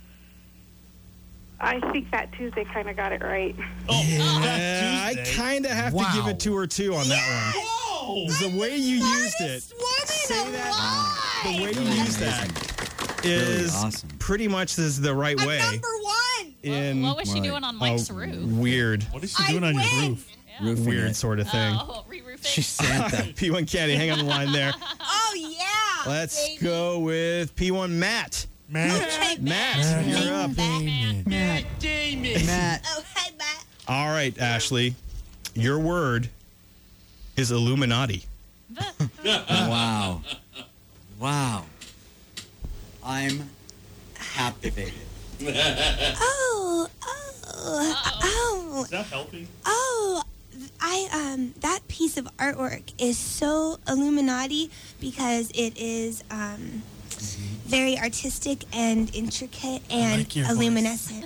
I think Fat Tuesday kind of got it right. Oh, yeah, I kind of have Wow. to give it to her too on that one. The way you used it, say that. The way you used that is pretty much this is the right way. Number one. In What was she doing on Mike's a roof? Weird. What is she doing on your roof? Roofing Weird it. sort of thing. Oh, re-roofing. She's Santa. P one Candy, hang on the line there. Oh, yeah. Let's go with P one Matt. Matt. Matt, you're up. Matt. Damon. Matt. Oh, hey, Matt. All right, Ashley. Your word is Illuminati. Wow. Wow. I'm captivated. Oh, oh, oh. Is that helping? Oh, I um that piece of artwork is so Illuminati because it is um very artistic and intricate and like your voice. illuminescent.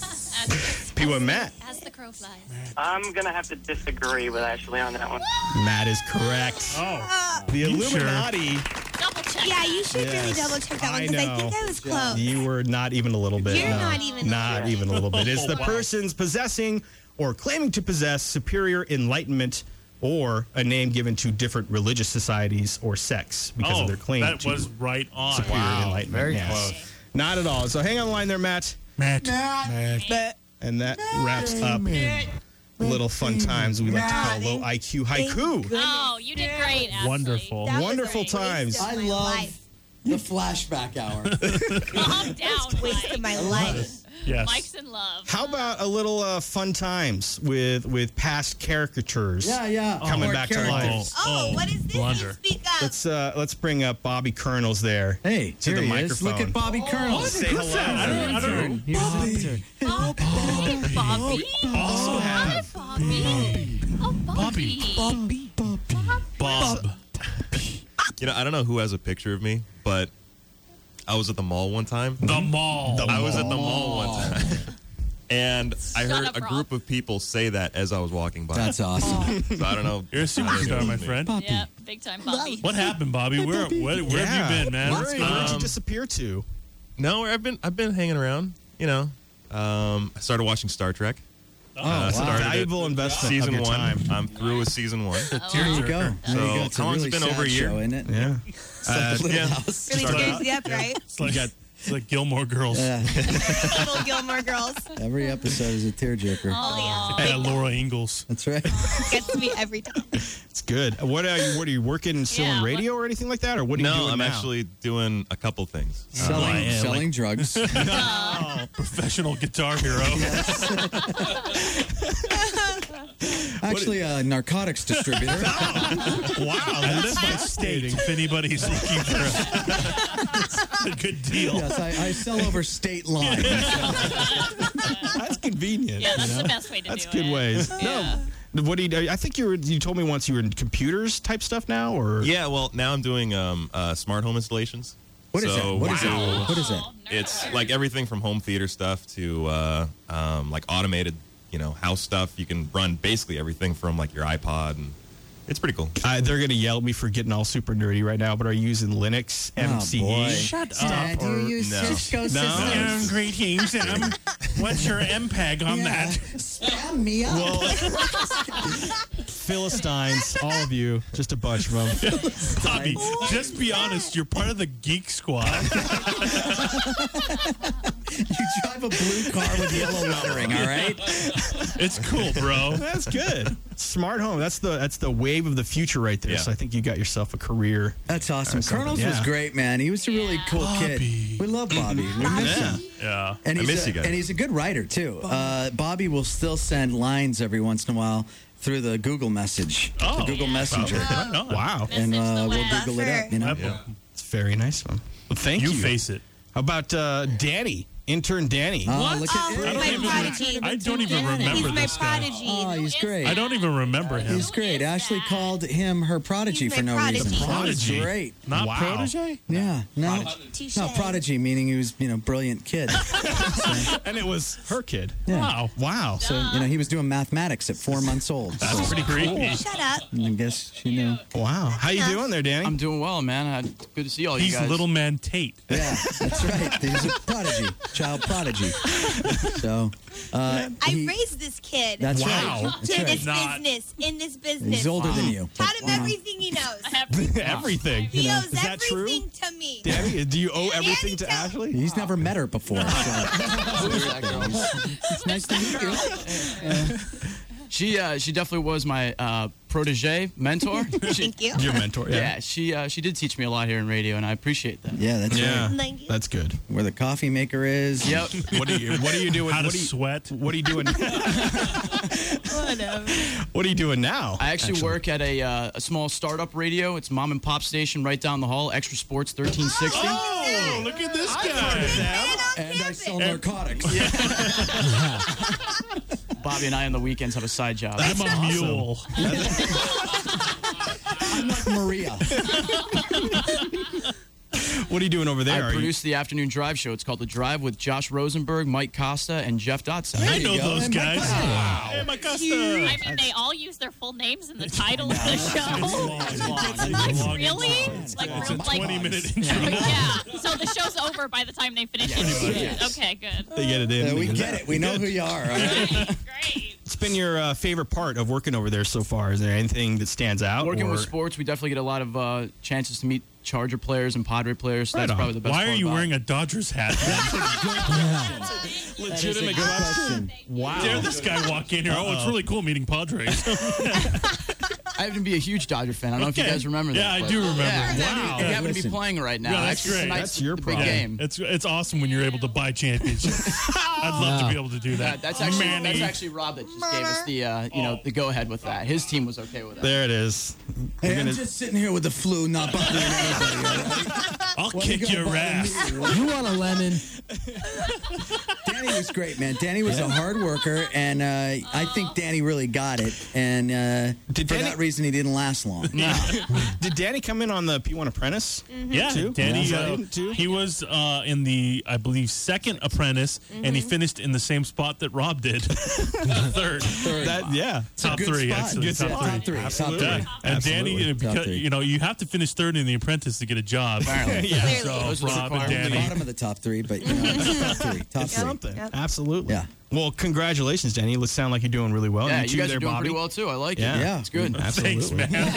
P one Matt. As the crow flies. I'm gonna have to disagree with Ashley on that one. Matt is correct. Oh. The You Illuminati. Double check. Yeah, you should really Yes, double check that one I because I, know. think I was close. You were not even a little bit. You're no. not even a Not little even a little bit. It's the Wow. person's possessing or claiming to possess superior enlightenment or a name given to different religious societies or sects because oh, of their claim that to was right on. superior Wow. enlightenment. Very Yes. close. Not at all. So hang on the line there, Matt. Matt. Matt. And that wraps up little fun times we like to call low I Q haiku. Oh, you did great, Ashley. Wonderful. That was Wonderful a waste times. of I my love life. the flashback hour. Calm down, Waste Mike. of my life. Yes. Mike's in love. How about a little uh, fun times with with past caricatures? Yeah, yeah. Coming More back to characters. life. Oh, what is this? Blunder. You speak up. Let's uh, let's bring up Bobby Kernels there. Hey, to here the he microphone. is. Look at Bobby Kernel. Say hello. I don't, I don't know. Bobby. Bobby. Also Hi, have Bobby. Oh, Bobby. Bobby. Bob. You know, I don't know who has a picture of me, but I was at the mall one time. The mall. The I was at the mall. mall one time. And I Shut heard up, a Rob. group of people say that as I was walking by. That's awesome. So I don't know. You're a superstar, my friend. Yeah, big time Bobby. What happened, Bobby? Where, where, where Yeah. have you been, man? Where, What's where going did you on? disappear to? No, I've been I've been hanging around. You know, um, I started watching Star Trek. Oh, Uh, wow. started at Valuable investment season of your one. time. I'm through with season one. There you go. There So, you go. It's a how long's it really been, over a sad year? show, isn't it? Yeah. It's like Uh, the Little yeah. House. Really Start scares out. you up, right? It's like, You got it's like Gilmore Girls. Yeah. Little Gilmore Girls. Every episode is a tearjerker. Oh, yeah. Yeah, Laura Ingalls. That's right. Gets me every time. it's good. What are you? What are you working still Yeah, in what- radio or anything like that, or what are you No, doing I'm now? actually doing a couple things. Selling, Oh, yeah, selling like- drugs. Oh, professional guitar hero. Actually, a narcotics distributor. Wow, I live by state if anybody's looking for a, a good deal. Yes, I, I sell over state lines. That's convenient. Yeah, that's you know? the best way to That's do it. good ways. Yeah. No, what do you do? I think you were. You told me once you were in computers type stuff now, or Yeah, well, now I'm doing um, uh, smart home installations. What is so that? What is we that? do- What is that? It's like everything from home theater stuff to uh, um, like automated, you know, house stuff. You can run basically everything from like your iPod, and it's pretty cool. Uh, they're going to yell at me for getting all super nerdy right now, but are you using Linux, M C E? boy. Shut Dad, up. do you use No. Cisco No. systems? Um, greetings. Um, what's your M PEG on Yeah. that? Spam me up. Well, Philistines, all of you, just a bunch of them. Bobby, just be honest. You're part of the geek squad. You drive a blue car with yellow lettering, all right? It's cool, bro. That's good. Smart home. That's the that's the wave of the future right there. Yeah. So I think you got yourself a career. That's awesome. Or something, Colonels was yeah. great, man. He was a really cool kid. Bobby. We love Bobby. We miss Yeah. him. Yeah. And I he's miss a, you guys. And he's a good writer, too. Uh, Bobby will still send lines every once in a while through the Google message, Oh, the Google yeah. Messenger. Right on. Wow. And Message uh, the we'll web. Google it up, you know? Yeah. It's very nice of him. Well, thank you. You face it. How about uh, Danny? intern Danny. Oh, What? look at Oh, I don't my even, prodigy. I don't even remember He's my this guy. prodigy. Oh, he's great. I don't even remember him. He's great. Ashley called him her prodigy He's for my no prodigy. reason. The prodigy? That was great. Not Wow. protege? Yeah. No. Touche. No, prodigy meaning he was, you know, brilliant kid. And it was her kid. Yeah. Wow. Wow. So, you know, he was doing mathematics at four months old. That's so, pretty creepy. Shut up. I guess she knew. Wow. How you doing there, Danny? I'm doing well, man. Uh, good to see all He's you guys. little man Tate. Yeah, that's right. He's a prodigy, child prodigy. So, uh, I he- raised this kid. That's Wow. right. That's in right. this Not- business. In this business. He's older than you. Taught him but, you know, everything he knows. Everything. He owes Is that true? everything to me. Danny, do you owe everything to tell- Ashley? He's never met her before. So. It's nice to meet you. She uh, she definitely was my uh, protege, mentor. She, Thank you. Your mentor, yeah. yeah, she uh, she did teach me a lot here in radio, and I appreciate that. Yeah, that's Yeah. right. Thank you. That's good. Where the coffee maker is. Yep. What are you what are you doing? How to what are you, sweat. What are you doing? Whatever. What are you doing now? I actually, work at a uh, a small startup radio. It's a mom and pop station right down the hall. Extra Sports thirteen sixty. Oh, look at this guy. And I sell narcotics. Bobby and I on the weekends have a side job. I'm a mule. I'm like Maria. What are you doing over there? I Are you- produce the afternoon drive show. It's called The Drive with Josh Rosenberg, Mike Costa, and Jeff Dotson. I know you go. those Hey, Mike guys. Costa. Wow. Hey, Mike Costa. I mean, they all use their full names in the title of the It's show. long. It's long. It's Like, long. really? It's Like, It's real- a like- twenty-minute intro. Yeah. So the show's over by the time they finish it. Okay, good. They get it in. Yeah, we They get it. We know who you are. All right? Great. It's been your uh, favorite part of working over there so far. Is there anything that stands out? Working or- with sports, we definitely get a lot of uh, chances to meet Charger players and Padre players. So Right that's on. probably the best Why are part you about wearing it. a Dodgers hat? Legitimate Good question. question. Wow. Dare this guy walk in here? Oh, it's really cool meeting Padres. I happen to be a huge Dodger fan. I don't know if Okay. you guys remember that. Yeah, I but- do remember. Yeah, Wow. They happen to be Listen. playing right now. Yeah, that's Actually, great. tonight's That's your the big problem. game. It's it's awesome when you're able to buy championships. I'd love to be able to do that. That, that's actually Manny. that's actually Rob that just gave us the uh, you know the go ahead with that. His team was okay with that. There it is. Hey, We're I'm gonna- just sitting here with the flu, not bothering anybody. all right? I'll Why you kick gonna your bother ass. me? You want a lemon? Danny was great, man. Danny was a hard worker, and uh, I think Danny really got it. And uh, Did for Danny- that reason, he didn't last long. Did Danny come in on the P one Apprentice? Yeah, Too? Danny. Yeah. Uh, Too? he was uh, in the, I believe, second apprentice, and he finished in the same spot that Rob did. Third. That, yeah. Top good three, spot. actually. Good top, spot. three. Top three. Absolutely. Yeah. And Danny, Absolutely. uh, because Top three. you know, you have to finish third in the apprentice to get a job. Apparently. Yeah. Clearly. So Those are Rob and requirements. Danny. Bottom of the top three, but you know, top three. Top three. Something. Yep. Absolutely. Yeah. Well, congratulations, Danny. You sound like you're doing really well. Yeah, you, you too guys there, are doing Bobby. pretty well too. I like Yeah. it. Yeah. It's good. Absolutely. Thanks, man.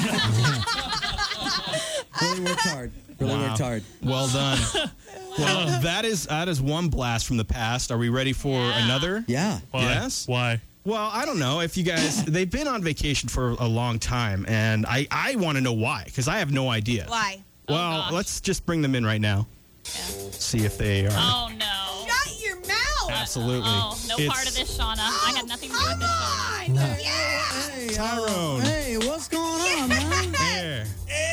Really worked hard. Really Wow. worked hard. Well done. Well, that is that is one blast from the past. Are we ready for another? Yeah. Why? Yes. Why? Well, I don't know if you guys. They've been on vacation for a long time, and I I want to know why because I have no idea. Why? Well, gosh. let's just bring them in right now. See if they are. Oh, no. Shut your mouth. Absolutely. Oh, no It's part of this, Shauna. I had nothing to do with this, Shauna. Come on. Yeah. Hey, Tyrone. Hey, what's going on, man? There.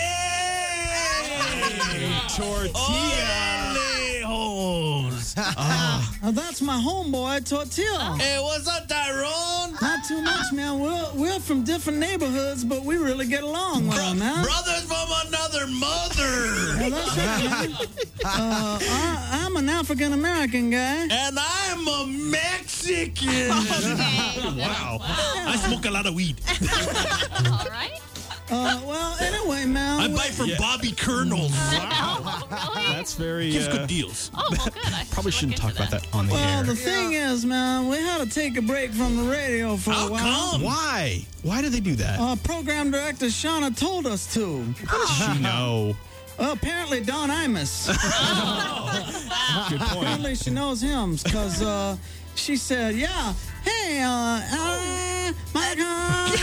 Tortilla. Lejos. Uh, that's my homeboy, Tortilla. Hey, what's up, Tyrone? Not too much, man. We're, we're from different neighborhoods, but we really get along well, man. Brothers from another mother. Yeah, that's right, man. Uh, I, I'm an African-American guy. And I'm a Mexican. Wow. I smoke a lot of weed. All right. Uh, well, anyway, man. I we- buy from Bobby Colonel's. Oh, really? That's very. Gives uh, good deals. Oh, well, good. I Probably should shouldn't look talk into about that on the Well, air. the thing is, man, we had to take a break from the radio for How a while. come? Why? Why do they do that? Uh, program director Shauna told us to. How does she know? Well, apparently Don Imus. Good point. Apparently she knows him because uh, she said, "Yeah, hey, uh, uh Michael."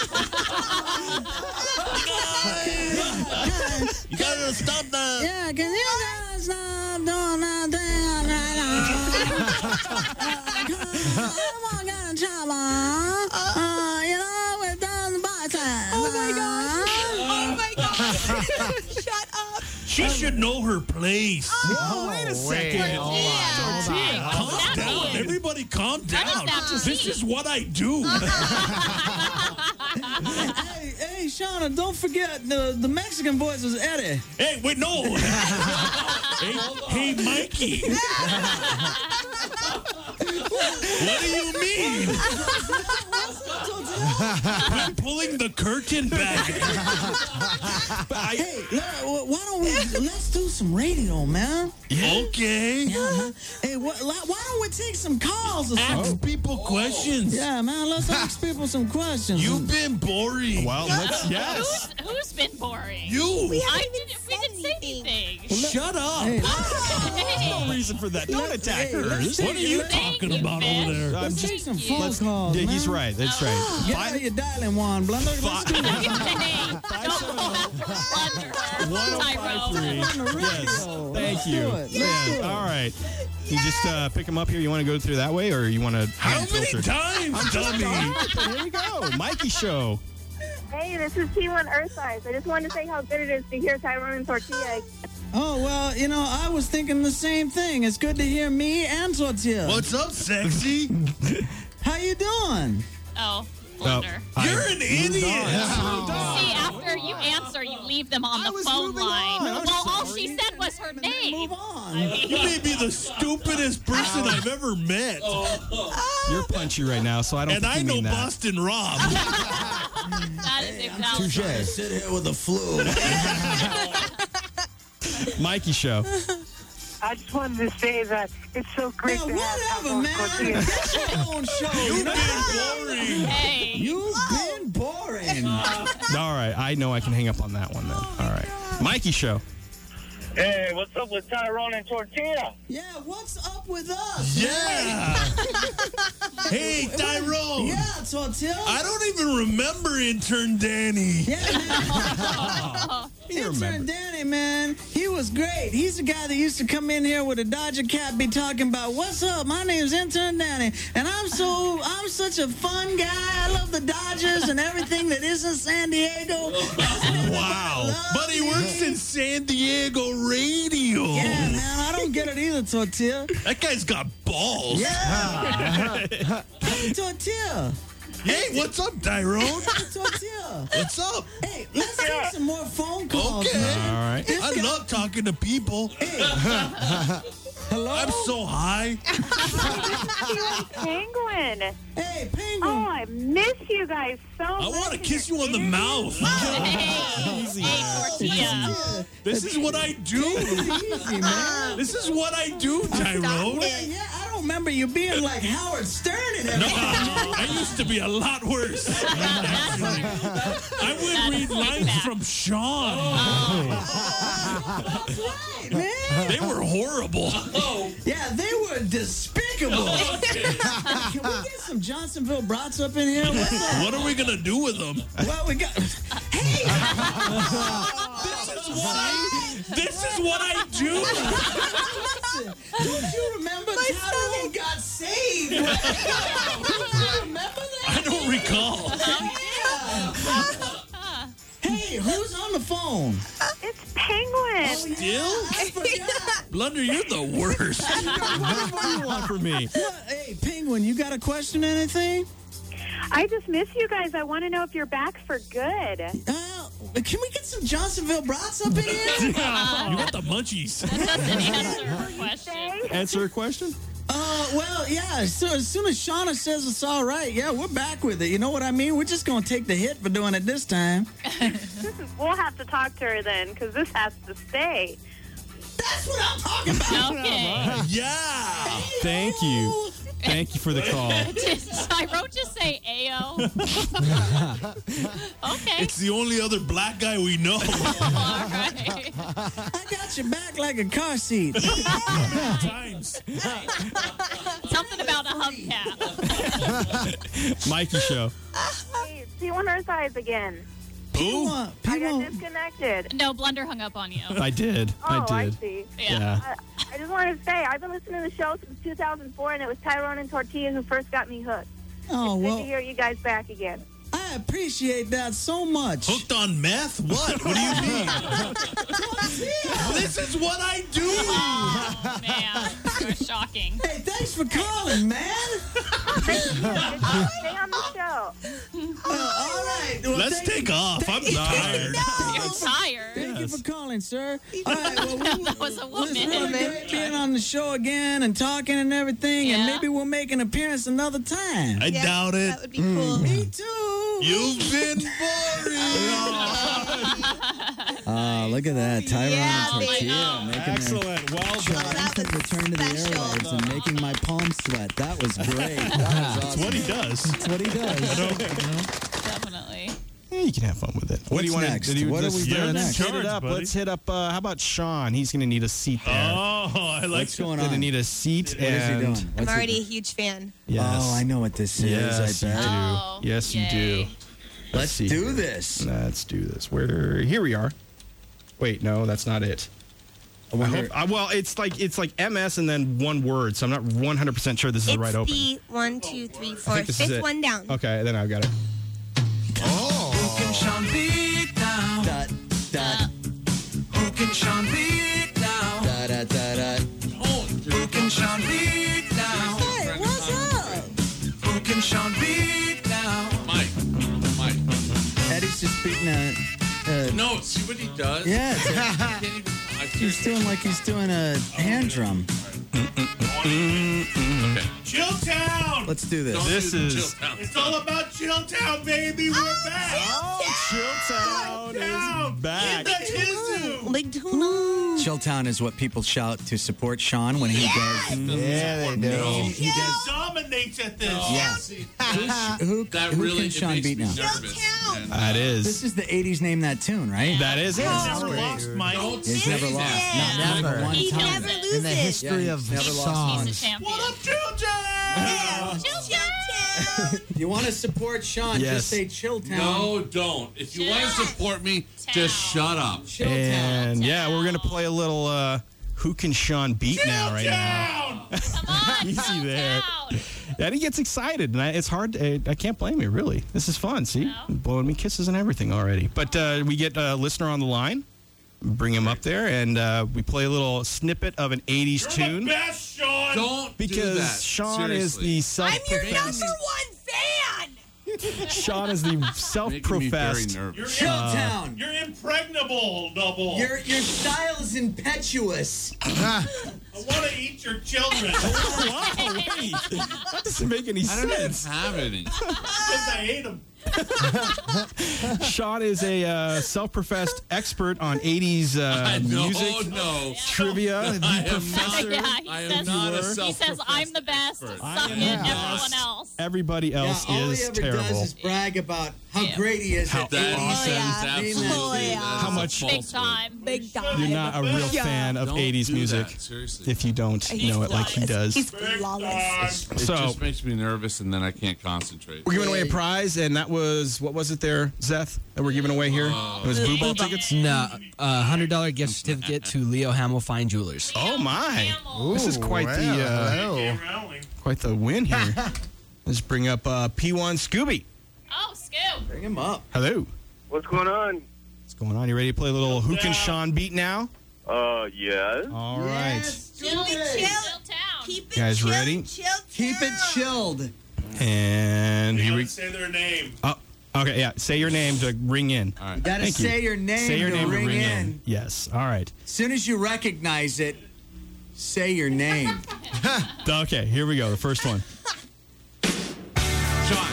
You gotta stop that. Yeah, can you guys stop doing that thing right now? I'm gonna get in trouble. Uh, you know, with those biceps. Oh my gosh. Oh my gosh. Shut up. She should know her place. Whoa, wait a second. Hold on, hold on. Calm down. Everybody calm down. This is what I do. Hey, hey, Shauna, don't forget the, the Mexican voice was Eddie. Hey, wait, no. hey, hey, Mikey. What do you mean? I'm pulling the curtain back. Hey, le- why don't we let's do some radio, man? Okay. Yeah, man. Hey, what, why don't we take some calls or something? Ask people questions. Yeah, man, let's ask people some questions. You've been boring. Well, let's yes. Who's, who's been boring? You. We I didn't. We didn't say anything. Shut up. Hey, There's no reason for that. Don't attack her. What are you talking you, about Fish. over there? let's I'm take just- some phone let's- calls, Yeah, man. he's right. That's right. Get out of your dialing wand, Blunder. Let's do it. Hey, don't go after one oh five three. Yes. Thank you. do it. Let's Yeah. do it. All right. You just uh, pick him up here. You want to go through that way, or you want to? How many times, dummy? Here we go. Mikey Show. Hey, this is T one Earthsize. I just wanted to say how good it is to hear Tyrone and Tortilla. Oh, well, you know, I was thinking the same thing. It's good to hear me and Tortilla. What's up, sexy? How you doing? Oh, Blunder. Oh, You're an idiot. See, after you answer, you leave them on I the was phone moving line. on. I'm Well, all sorry. she said was her name. Move on. I mean, You may be the stupidest person I've ever met. You're punchy right now, so I don't. And think I you know mean that. Boston Rob. that is exactly. Touche. Sit here with the flu. Mikey Show. I just wanted to say that it's so great Now, to have whatever, Tyrone man. Tortilla. Get your own show. You've you know? been boring. Hey. You've been boring. All right. I know I can hang up on that one then. All right. Mikey Show. Hey, what's up with Tyrone and Tortilla? Yeah, what's up with us? Yeah. Hey, Tyrone. Yeah, Tortilla. I don't even remember intern Danny. Yeah, man. Intern Danny, man, he was great. He's the guy that used to come in here with a Dodger cap, be talking about, "What's up? My name's Intern Danny, and I'm so I'm such a fun guy. I love the Dodgers and everything that isn't San Diego." Wow. But he works in San Diego radio. Yeah, man, I don't get it either, Tortilla. That guy's got balls. Yeah. Hey, Tortilla. Hey, what's up, Tyrone? Hey, Tortilla. What's up? Hey, let's get some more phone calls, Okay. man. All right. This I guy- love talking to people. Hello? I'm so high. Penguin. Hey, Penguin. Oh, I miss you guys so much. I want to kiss you on the mouth. Hey, Easy. hey, Tortilla. This is what I do. Easy, man. This is what I do, Tyrone. Yeah, yeah, I don't remember you being like Howard Stern and No, everything. I used to be a lot worse. Actually. I would read lines from Sean. That's right, man. They were horrible. Yeah, they were despicable. Can we get some Johnsonville brats up in here? What's up? What are we gonna do with them? Well, we got. Hey! This is what I. This is what I do. Listen, don't you remember Tyrone got saved? Don't you remember that? I don't recall. Hey, who's on the phone? It's Penguin. Still? I forgot. Blunder, you're the worst. What do you want from me? What? Hey, Penguin, you got a question or anything? I just miss you guys. I want to know if you're back for good. Uh, can we get some Johnsonville brats up in here? You got the munchies. That doesn't answer her question. Answer a question. Uh, well, yeah. So as soon as Shauna says it's all right, yeah, we're back with it. You know what I mean? We're just gonna take the hit for doing it this time. We'll have to talk to her then, because this has to stay. That's what I'm talking about. Okay. Yeah. Thank you. Thank you for the call. Did Tyrone just say Ayo? Okay. It's the only other black guy we know. All right. I got your back like a car seat. Times. Something about a hubcap. Mikey Show. Hey, T one Earthsize again. Who? Uh, I got people, disconnected. No, Blunder hung up on you. I did. Oh, I I, did. see. Yeah. Uh, I just wanted to say, I've been listening to the show since two thousand four, and it was Tyrone and Tortilla who first got me hooked. oh Good to well, hear you guys back again. I appreciate that so much. Hooked on meth? What? What do you mean? This is what I do. Oh, man. You're shocking. Hey, thanks for calling, man. Stay on the show. Uh, all right. Well, Let's thank take you. off. I'm tired. You're tired. Thank you for calling, sir. All right. Well, we, That was a woman. It's really great being on the show again and talking and everything, and Yeah. maybe we'll make an appearance another time. I doubt it. That would be cool. Me too. You've been boring. Oh, look at that. Tyrone Yeah, and baby. Tortilla making Excellent. Well their done. triumphant return to the special. airwaves and making my palms sweat. That was great. That was That's awesome. what he does. That's what he does. Definitely. Yeah, you can have fun with it. What do you What's want next? to do? What are Let's- we doing let's next? Hit it Charge, up. buddy. Let's hit up. Uh, how about Sean? He's going to need a seat there. Oh, I like What's going Going to on? need a seat. What is he and doing? I'm What's he already a doing? huge fan. Yes. Oh, I know what this is. Yes, I you bet. do. Oh, yes, you yay. do. Let's see do here. this. Let's do this. Where? Here we are. Wait, no, that's not it. I I wonder- hope, I, well, it's like it's like M S and then one word, so I'm not one hundred percent sure this is It's the right open. the one, two, three, I four, think this is fifth it. one down. Okay, then I've got it. Who can Sean beat now? Dot, dot, Who can Sean beat now? da, da, da, da. Who can Sean beat now? Hey, what's up? Who can Sean beat now? Mike. Mike. Eddie's just beating a. a No, see what he does? Yeah, it's a- I can't even. I he's doing like he's doing a hand drum. Okay. Chilltown. Let's do this. Don't This do the is- Chilltown. It's all about Chilltown, baby. We're back. Oh, Chilltown is back. In the Tizu. Big tuna. Chilltown is what people shout to support Sean when he does. Yeah, they do. He does. Dominates at this. Yeah. See, Who, that who really can it Sean makes beat me now? nervous. And, uh, That is. This is the eighties Name That Tune, right? That is it. He's never lost, Mike. Don't He's say never that. lost. Yeah. Not Never. one He time. never loses. In the history Yeah, of never lost. He's songs. a champion. What up, Chilltown? Yeah. Chilltown. You want to support Sean? Yes. Just say Chilltown. No, don't. If you want to support me, just shut up. Chilltown. And yeah, we're gonna play a little. Uh, who can Sean beat now? Right now. Come on, Easy there. Chilltown. And he gets excited, and I, it's hard. I, I can't blame you, really. This is fun. See, blowing me kisses and everything already. But uh, we get a listener on the line, bring him up there, and uh, we play a little snippet of an eighties You're tune. the best, Sean. Don't do Because that. Sean is Seriously. the I'm your self-professed. number one fan. Sean is the Making me very self-professed. nervous. You're, Chilltown. you're impregnable, double. Your your style is impetuous. I want to eat your children. Wow, wait. That doesn't make any I don't even sense. have any. Because I hate them. Sean is a uh, self-professed expert on eighties uh, I know, music no. trivia. The I am professor. Yeah, he I am says, not a he says, self-professed I'm the best. expert. Suck am it, the everyone best. else. Everybody else yeah, all is he ever terrible. does is brag about how Yeah. great he is How at That eighties. is yeah. absolutely Oh, yeah. that is How a much- Big falsehood. time. Big time. You're not a real Yeah. fan of Don't eighties do music that, seriously. if you don't know it like he does. He's flawless. It So- just makes me nervous, and then I can't concentrate. We're giving away a prize, and that was, what was it there, Zeth, that we're giving away here? It was Blue Ball tickets? No, a one hundred dollars gift certificate to Leo Hamill Fine Jewelers. Oh, my. This is quite Ooh, the well, uh, hello. quite the win here. Let's bring up uh, P one Scooby. Oh, Scoop. Bring him up. Hello. What's going on? What's going on? You ready to play a little Who Can Sean Beat now? Uh, yes. All right. Keep it chill. Chilltown. Keep it Guys chill. ready? Chill. Keep it chilled. And You here we gotta say their name. Oh, okay, yeah. Say your name to ring in. All right. You gotta Thank you. say your name Say your to name ring, to ring in. in. Yes. All right. As soon as you recognize it, say your name. Okay, here we go. The first one. Sean.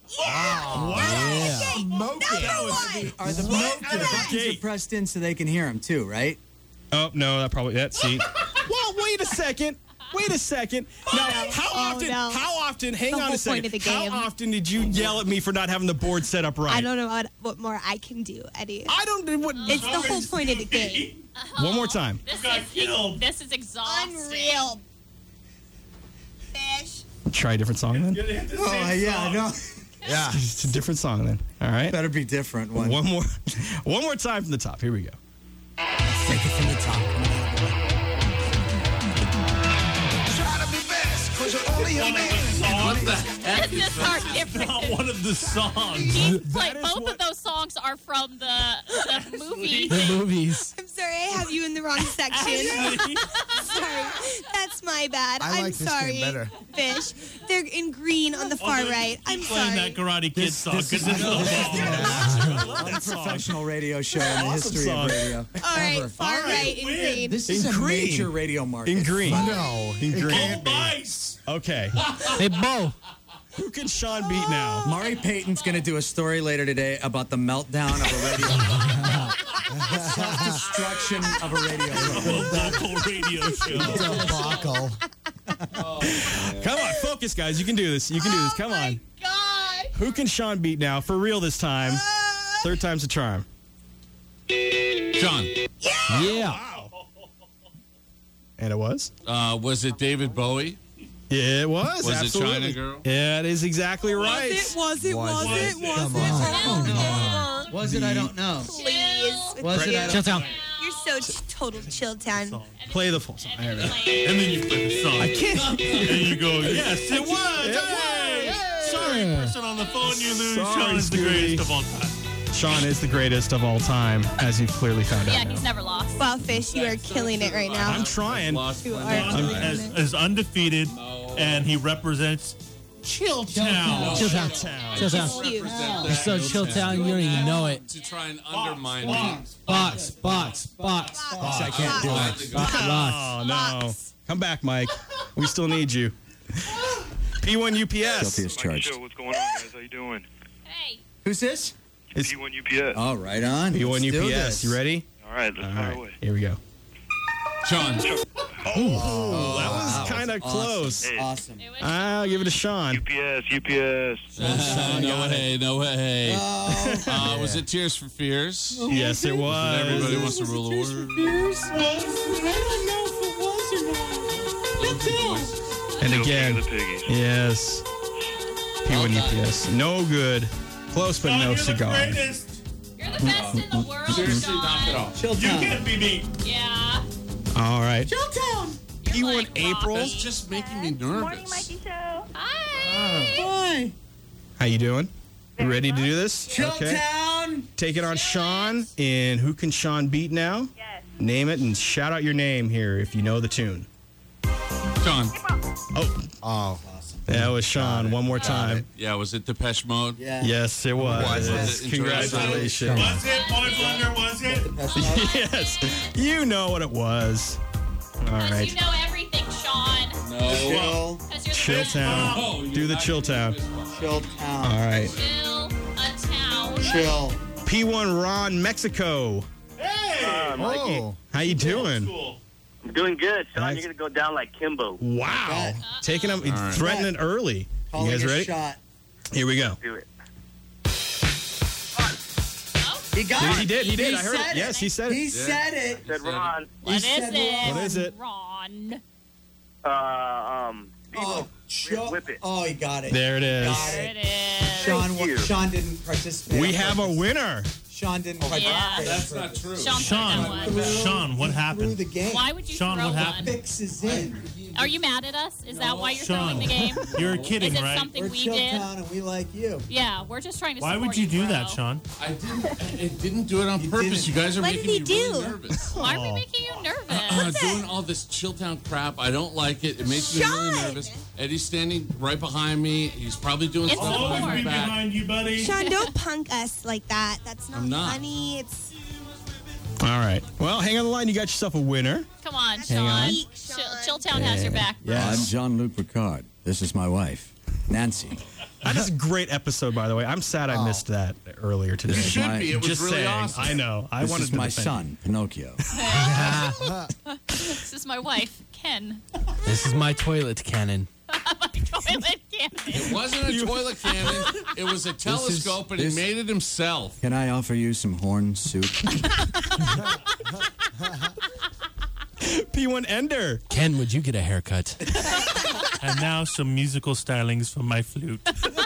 Are the, bu- the buttons are pressed in so they can hear him too, right? Oh, no, that probably, that, see. Well, wait a second. Wait a second. Now, how Oh, often, no. how often, hang The on whole a point second. of the How game. often did you yell at me for not having the board set up right? I don't know what, what more I can do, Eddie. I don't know what. It's the whole point of the game. One more time. This got is, killed. this is exhausting. Unreal. Fish. Try a different song then. Gonna hit the Oh, same yeah, song. no. Yeah. It's a different song then. All right. Better be different one. One more, one more time from the top. Here we go. Take it from the top. Try to be best, cause you're only a One of man. the songs. What the heck This is is our Not different. one of the songs. He played, is both what- of those songs are from the, the movie. The movies. I'm Sorry, I have you in the wrong section. Sorry, that's my bad. I I'm like this sorry, game better. Fish. They're in green on the far Although, right. I'm keep playing sorry. that Karate Kid This- song this because is it's the bomb. Unprofessional radio show in the Awesome history song. of radio. All right, Ever. far right in green. This In is a green. major radio market. In green. No. In it green. can't be. Mice. Okay. Hey, Bo. Who can Sean beat now? Maury Payton's going to do a story later today about the meltdown of a radio. Self-destruction of a radio. Local radio show. Debacle. Come on, focus, guys. You can do this. You can do this. Come on. God. Who can Sean beat now? For real this time. Third time's a charm. John, Yeah. And it was? uh, was it David Bowie? Yeah, it was. Was it absolutely. China Girl? Yeah, it is exactly right. Was it? Was it? Was Come it? on. Was it? I don't know. Please. Was it? I Chill don't town. You're so ch- total chill town. Play the full song. There we go. And then you play the song. I can't. And you go, yes, it was. Hey! Sorry, person on the phone, you lose. Sorry, Sean is the Scooty. greatest of all time. Sean is the greatest of all time, as you've clearly found out Yeah, now. he's never lost. Wow, Fish, you are killing it right now. I'm trying. You are killing As, it. as undefeated, and he represents Chilltown. Chill town. Chill town. You. You're so chill town, you don't even know it. To try and undermine me. Box, box, box, box. I can't do it. Box. Oh, no. Come back, Mike. We still need you. P one U P S. Guilty as charged. Show, what's going on, guys? How you doing? Hey. Who's this? It's P one U P S. Oh, right on. P one Let's U do P S. this. You ready? All right, let's All fire right. away. Here we go. John, Oh, that was kind of awesome. close. Hey, Awesome. I'll give it to Sean. U P S, U P S. no way, no way. Oh, Uh, was it Tears for Fears? Yes, it was. Everybody wants to rule the world. And Go again, King of the Piggies. yes. P one U P S. No good. Close, but Sean, no you're cigar. the greatest. You're the best in the world, Seriously, knock it Sean. off. Chill You town. can't be beat. Yeah. All right. You're P one like April. That's just making me Morning, nervous. Mikey Show. Hi. How you doing? You ready to do this? Chilltown. Take it on Sean. And who can Sean beat now? Yes. Name it and shout out your name here if you know the tune. John, Oh, Oh. that was Sean. One more time. yeah, was it Depeche Mode? Yeah. Yes, it was. Was it? Congratulations. Was it? Boy Blunder, was it? Yes, you know what it was. All Because right. you know everything, Sean. No. Because you're Chill the town. Oh, Do the chill town. Chill town. All right. Chill a town. Chill. P one Ron, Mexico. Uh, Mikey, Oh. How you doing? Cool. I'm doing good. Sean, Nice. you're going to go down like Kimbo. Wow. Taking him, threatening it early. Calling You guys a ready? shot. Here we go. Do it. He got He, it. he did. He did. I heard said it. Yes, he said He it. said it. Said Ron. What is said it? What is it? Ron. Uh, um, Oh, Sean. Whip it. Oh, he got it. There it is. Got There it. it is. Sean, Thank you. Sean didn't participate. We on have a purpose. winner. Sean didn't participate. Yeah. on That's purpose. not true. Sean, Sean, took that one. Sean, what Threw happened? the game. Why would you Sean, throw what one? happened? Fixes in. Are you mad at us? Is that why you're Sean, throwing the game? you're kidding, Is it right? something We're we Chill did? Town and we like you. Yeah, we're just trying to Why support would you do bro. that, Sean? I didn't. It didn't do it on You purpose. didn't. You guys are What making did me he really do? nervous. Why are we Oh. making you nervous? Uh, doing all this Chilltown crap, I don't like it. It makes me really Sean! nervous. Eddie's standing right behind me. He's probably doing It's stuff the behind Lord. my Be back. behind you, buddy. Sean, don't punk us like that. That's not, I'm not. funny. It's All right. Well, hang on the line. You got yourself a winner. Come on, Hang Sean. on. weak, Chill, Sean. Chilltown has your back, bro. Yes. I'm Jean-Luc Picard. This is my wife, Nancy. That is a great episode, by the way. I'm sad I missed that earlier today. It This is should my- be. It was Just really saying. awesome. I know. I This wanted is to my defend son, Pinocchio. This is my wife, Ken. This is my toilet cannon. My toilet cannon. It wasn't a toilet cannon. It was a telescope, and he this- made it himself. Can I offer you some horn soup? you. P one Ender. Ken, would you get a haircut? And now some musical stylings from my flute.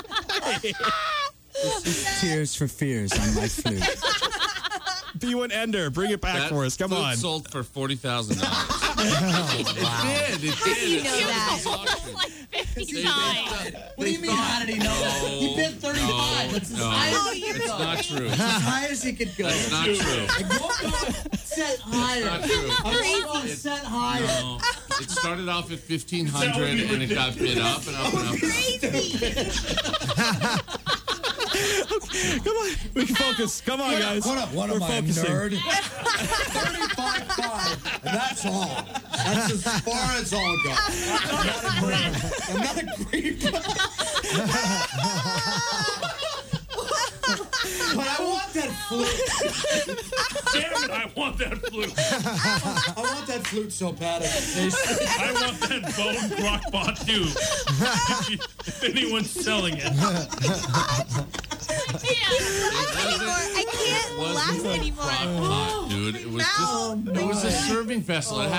Tears for Fears on my flute. P one Ender. Bring it back That for us. Come flute on. sold for forty thousand dollars. It did. It did. You It know sold that. at auction. Like fifty fifty-five. What do you mean, how did he know that? He bid thirty-five. That's as no, high as no, he could it's go. not true. That's as high as he could go. That's not true. Go set higher. Not true. I'm going to set higher. No, it started off at fifteen hundred and it got bid up and up and up. Come on, we can focus. Come on, What- guys. What, up? what We're am I, a focusing. nerd? thirty-five five, and that's all. That's as far as all goes. I'm not a creep. I'm not a creep. But I want that flute. Damn it, I want that flute. I want that flute so bad I can taste it. I want that bone crock pot too. If, you- if anyone's selling it. I can't laugh anymore. Crock pot, dude. It was just, it was a serving vessel. It had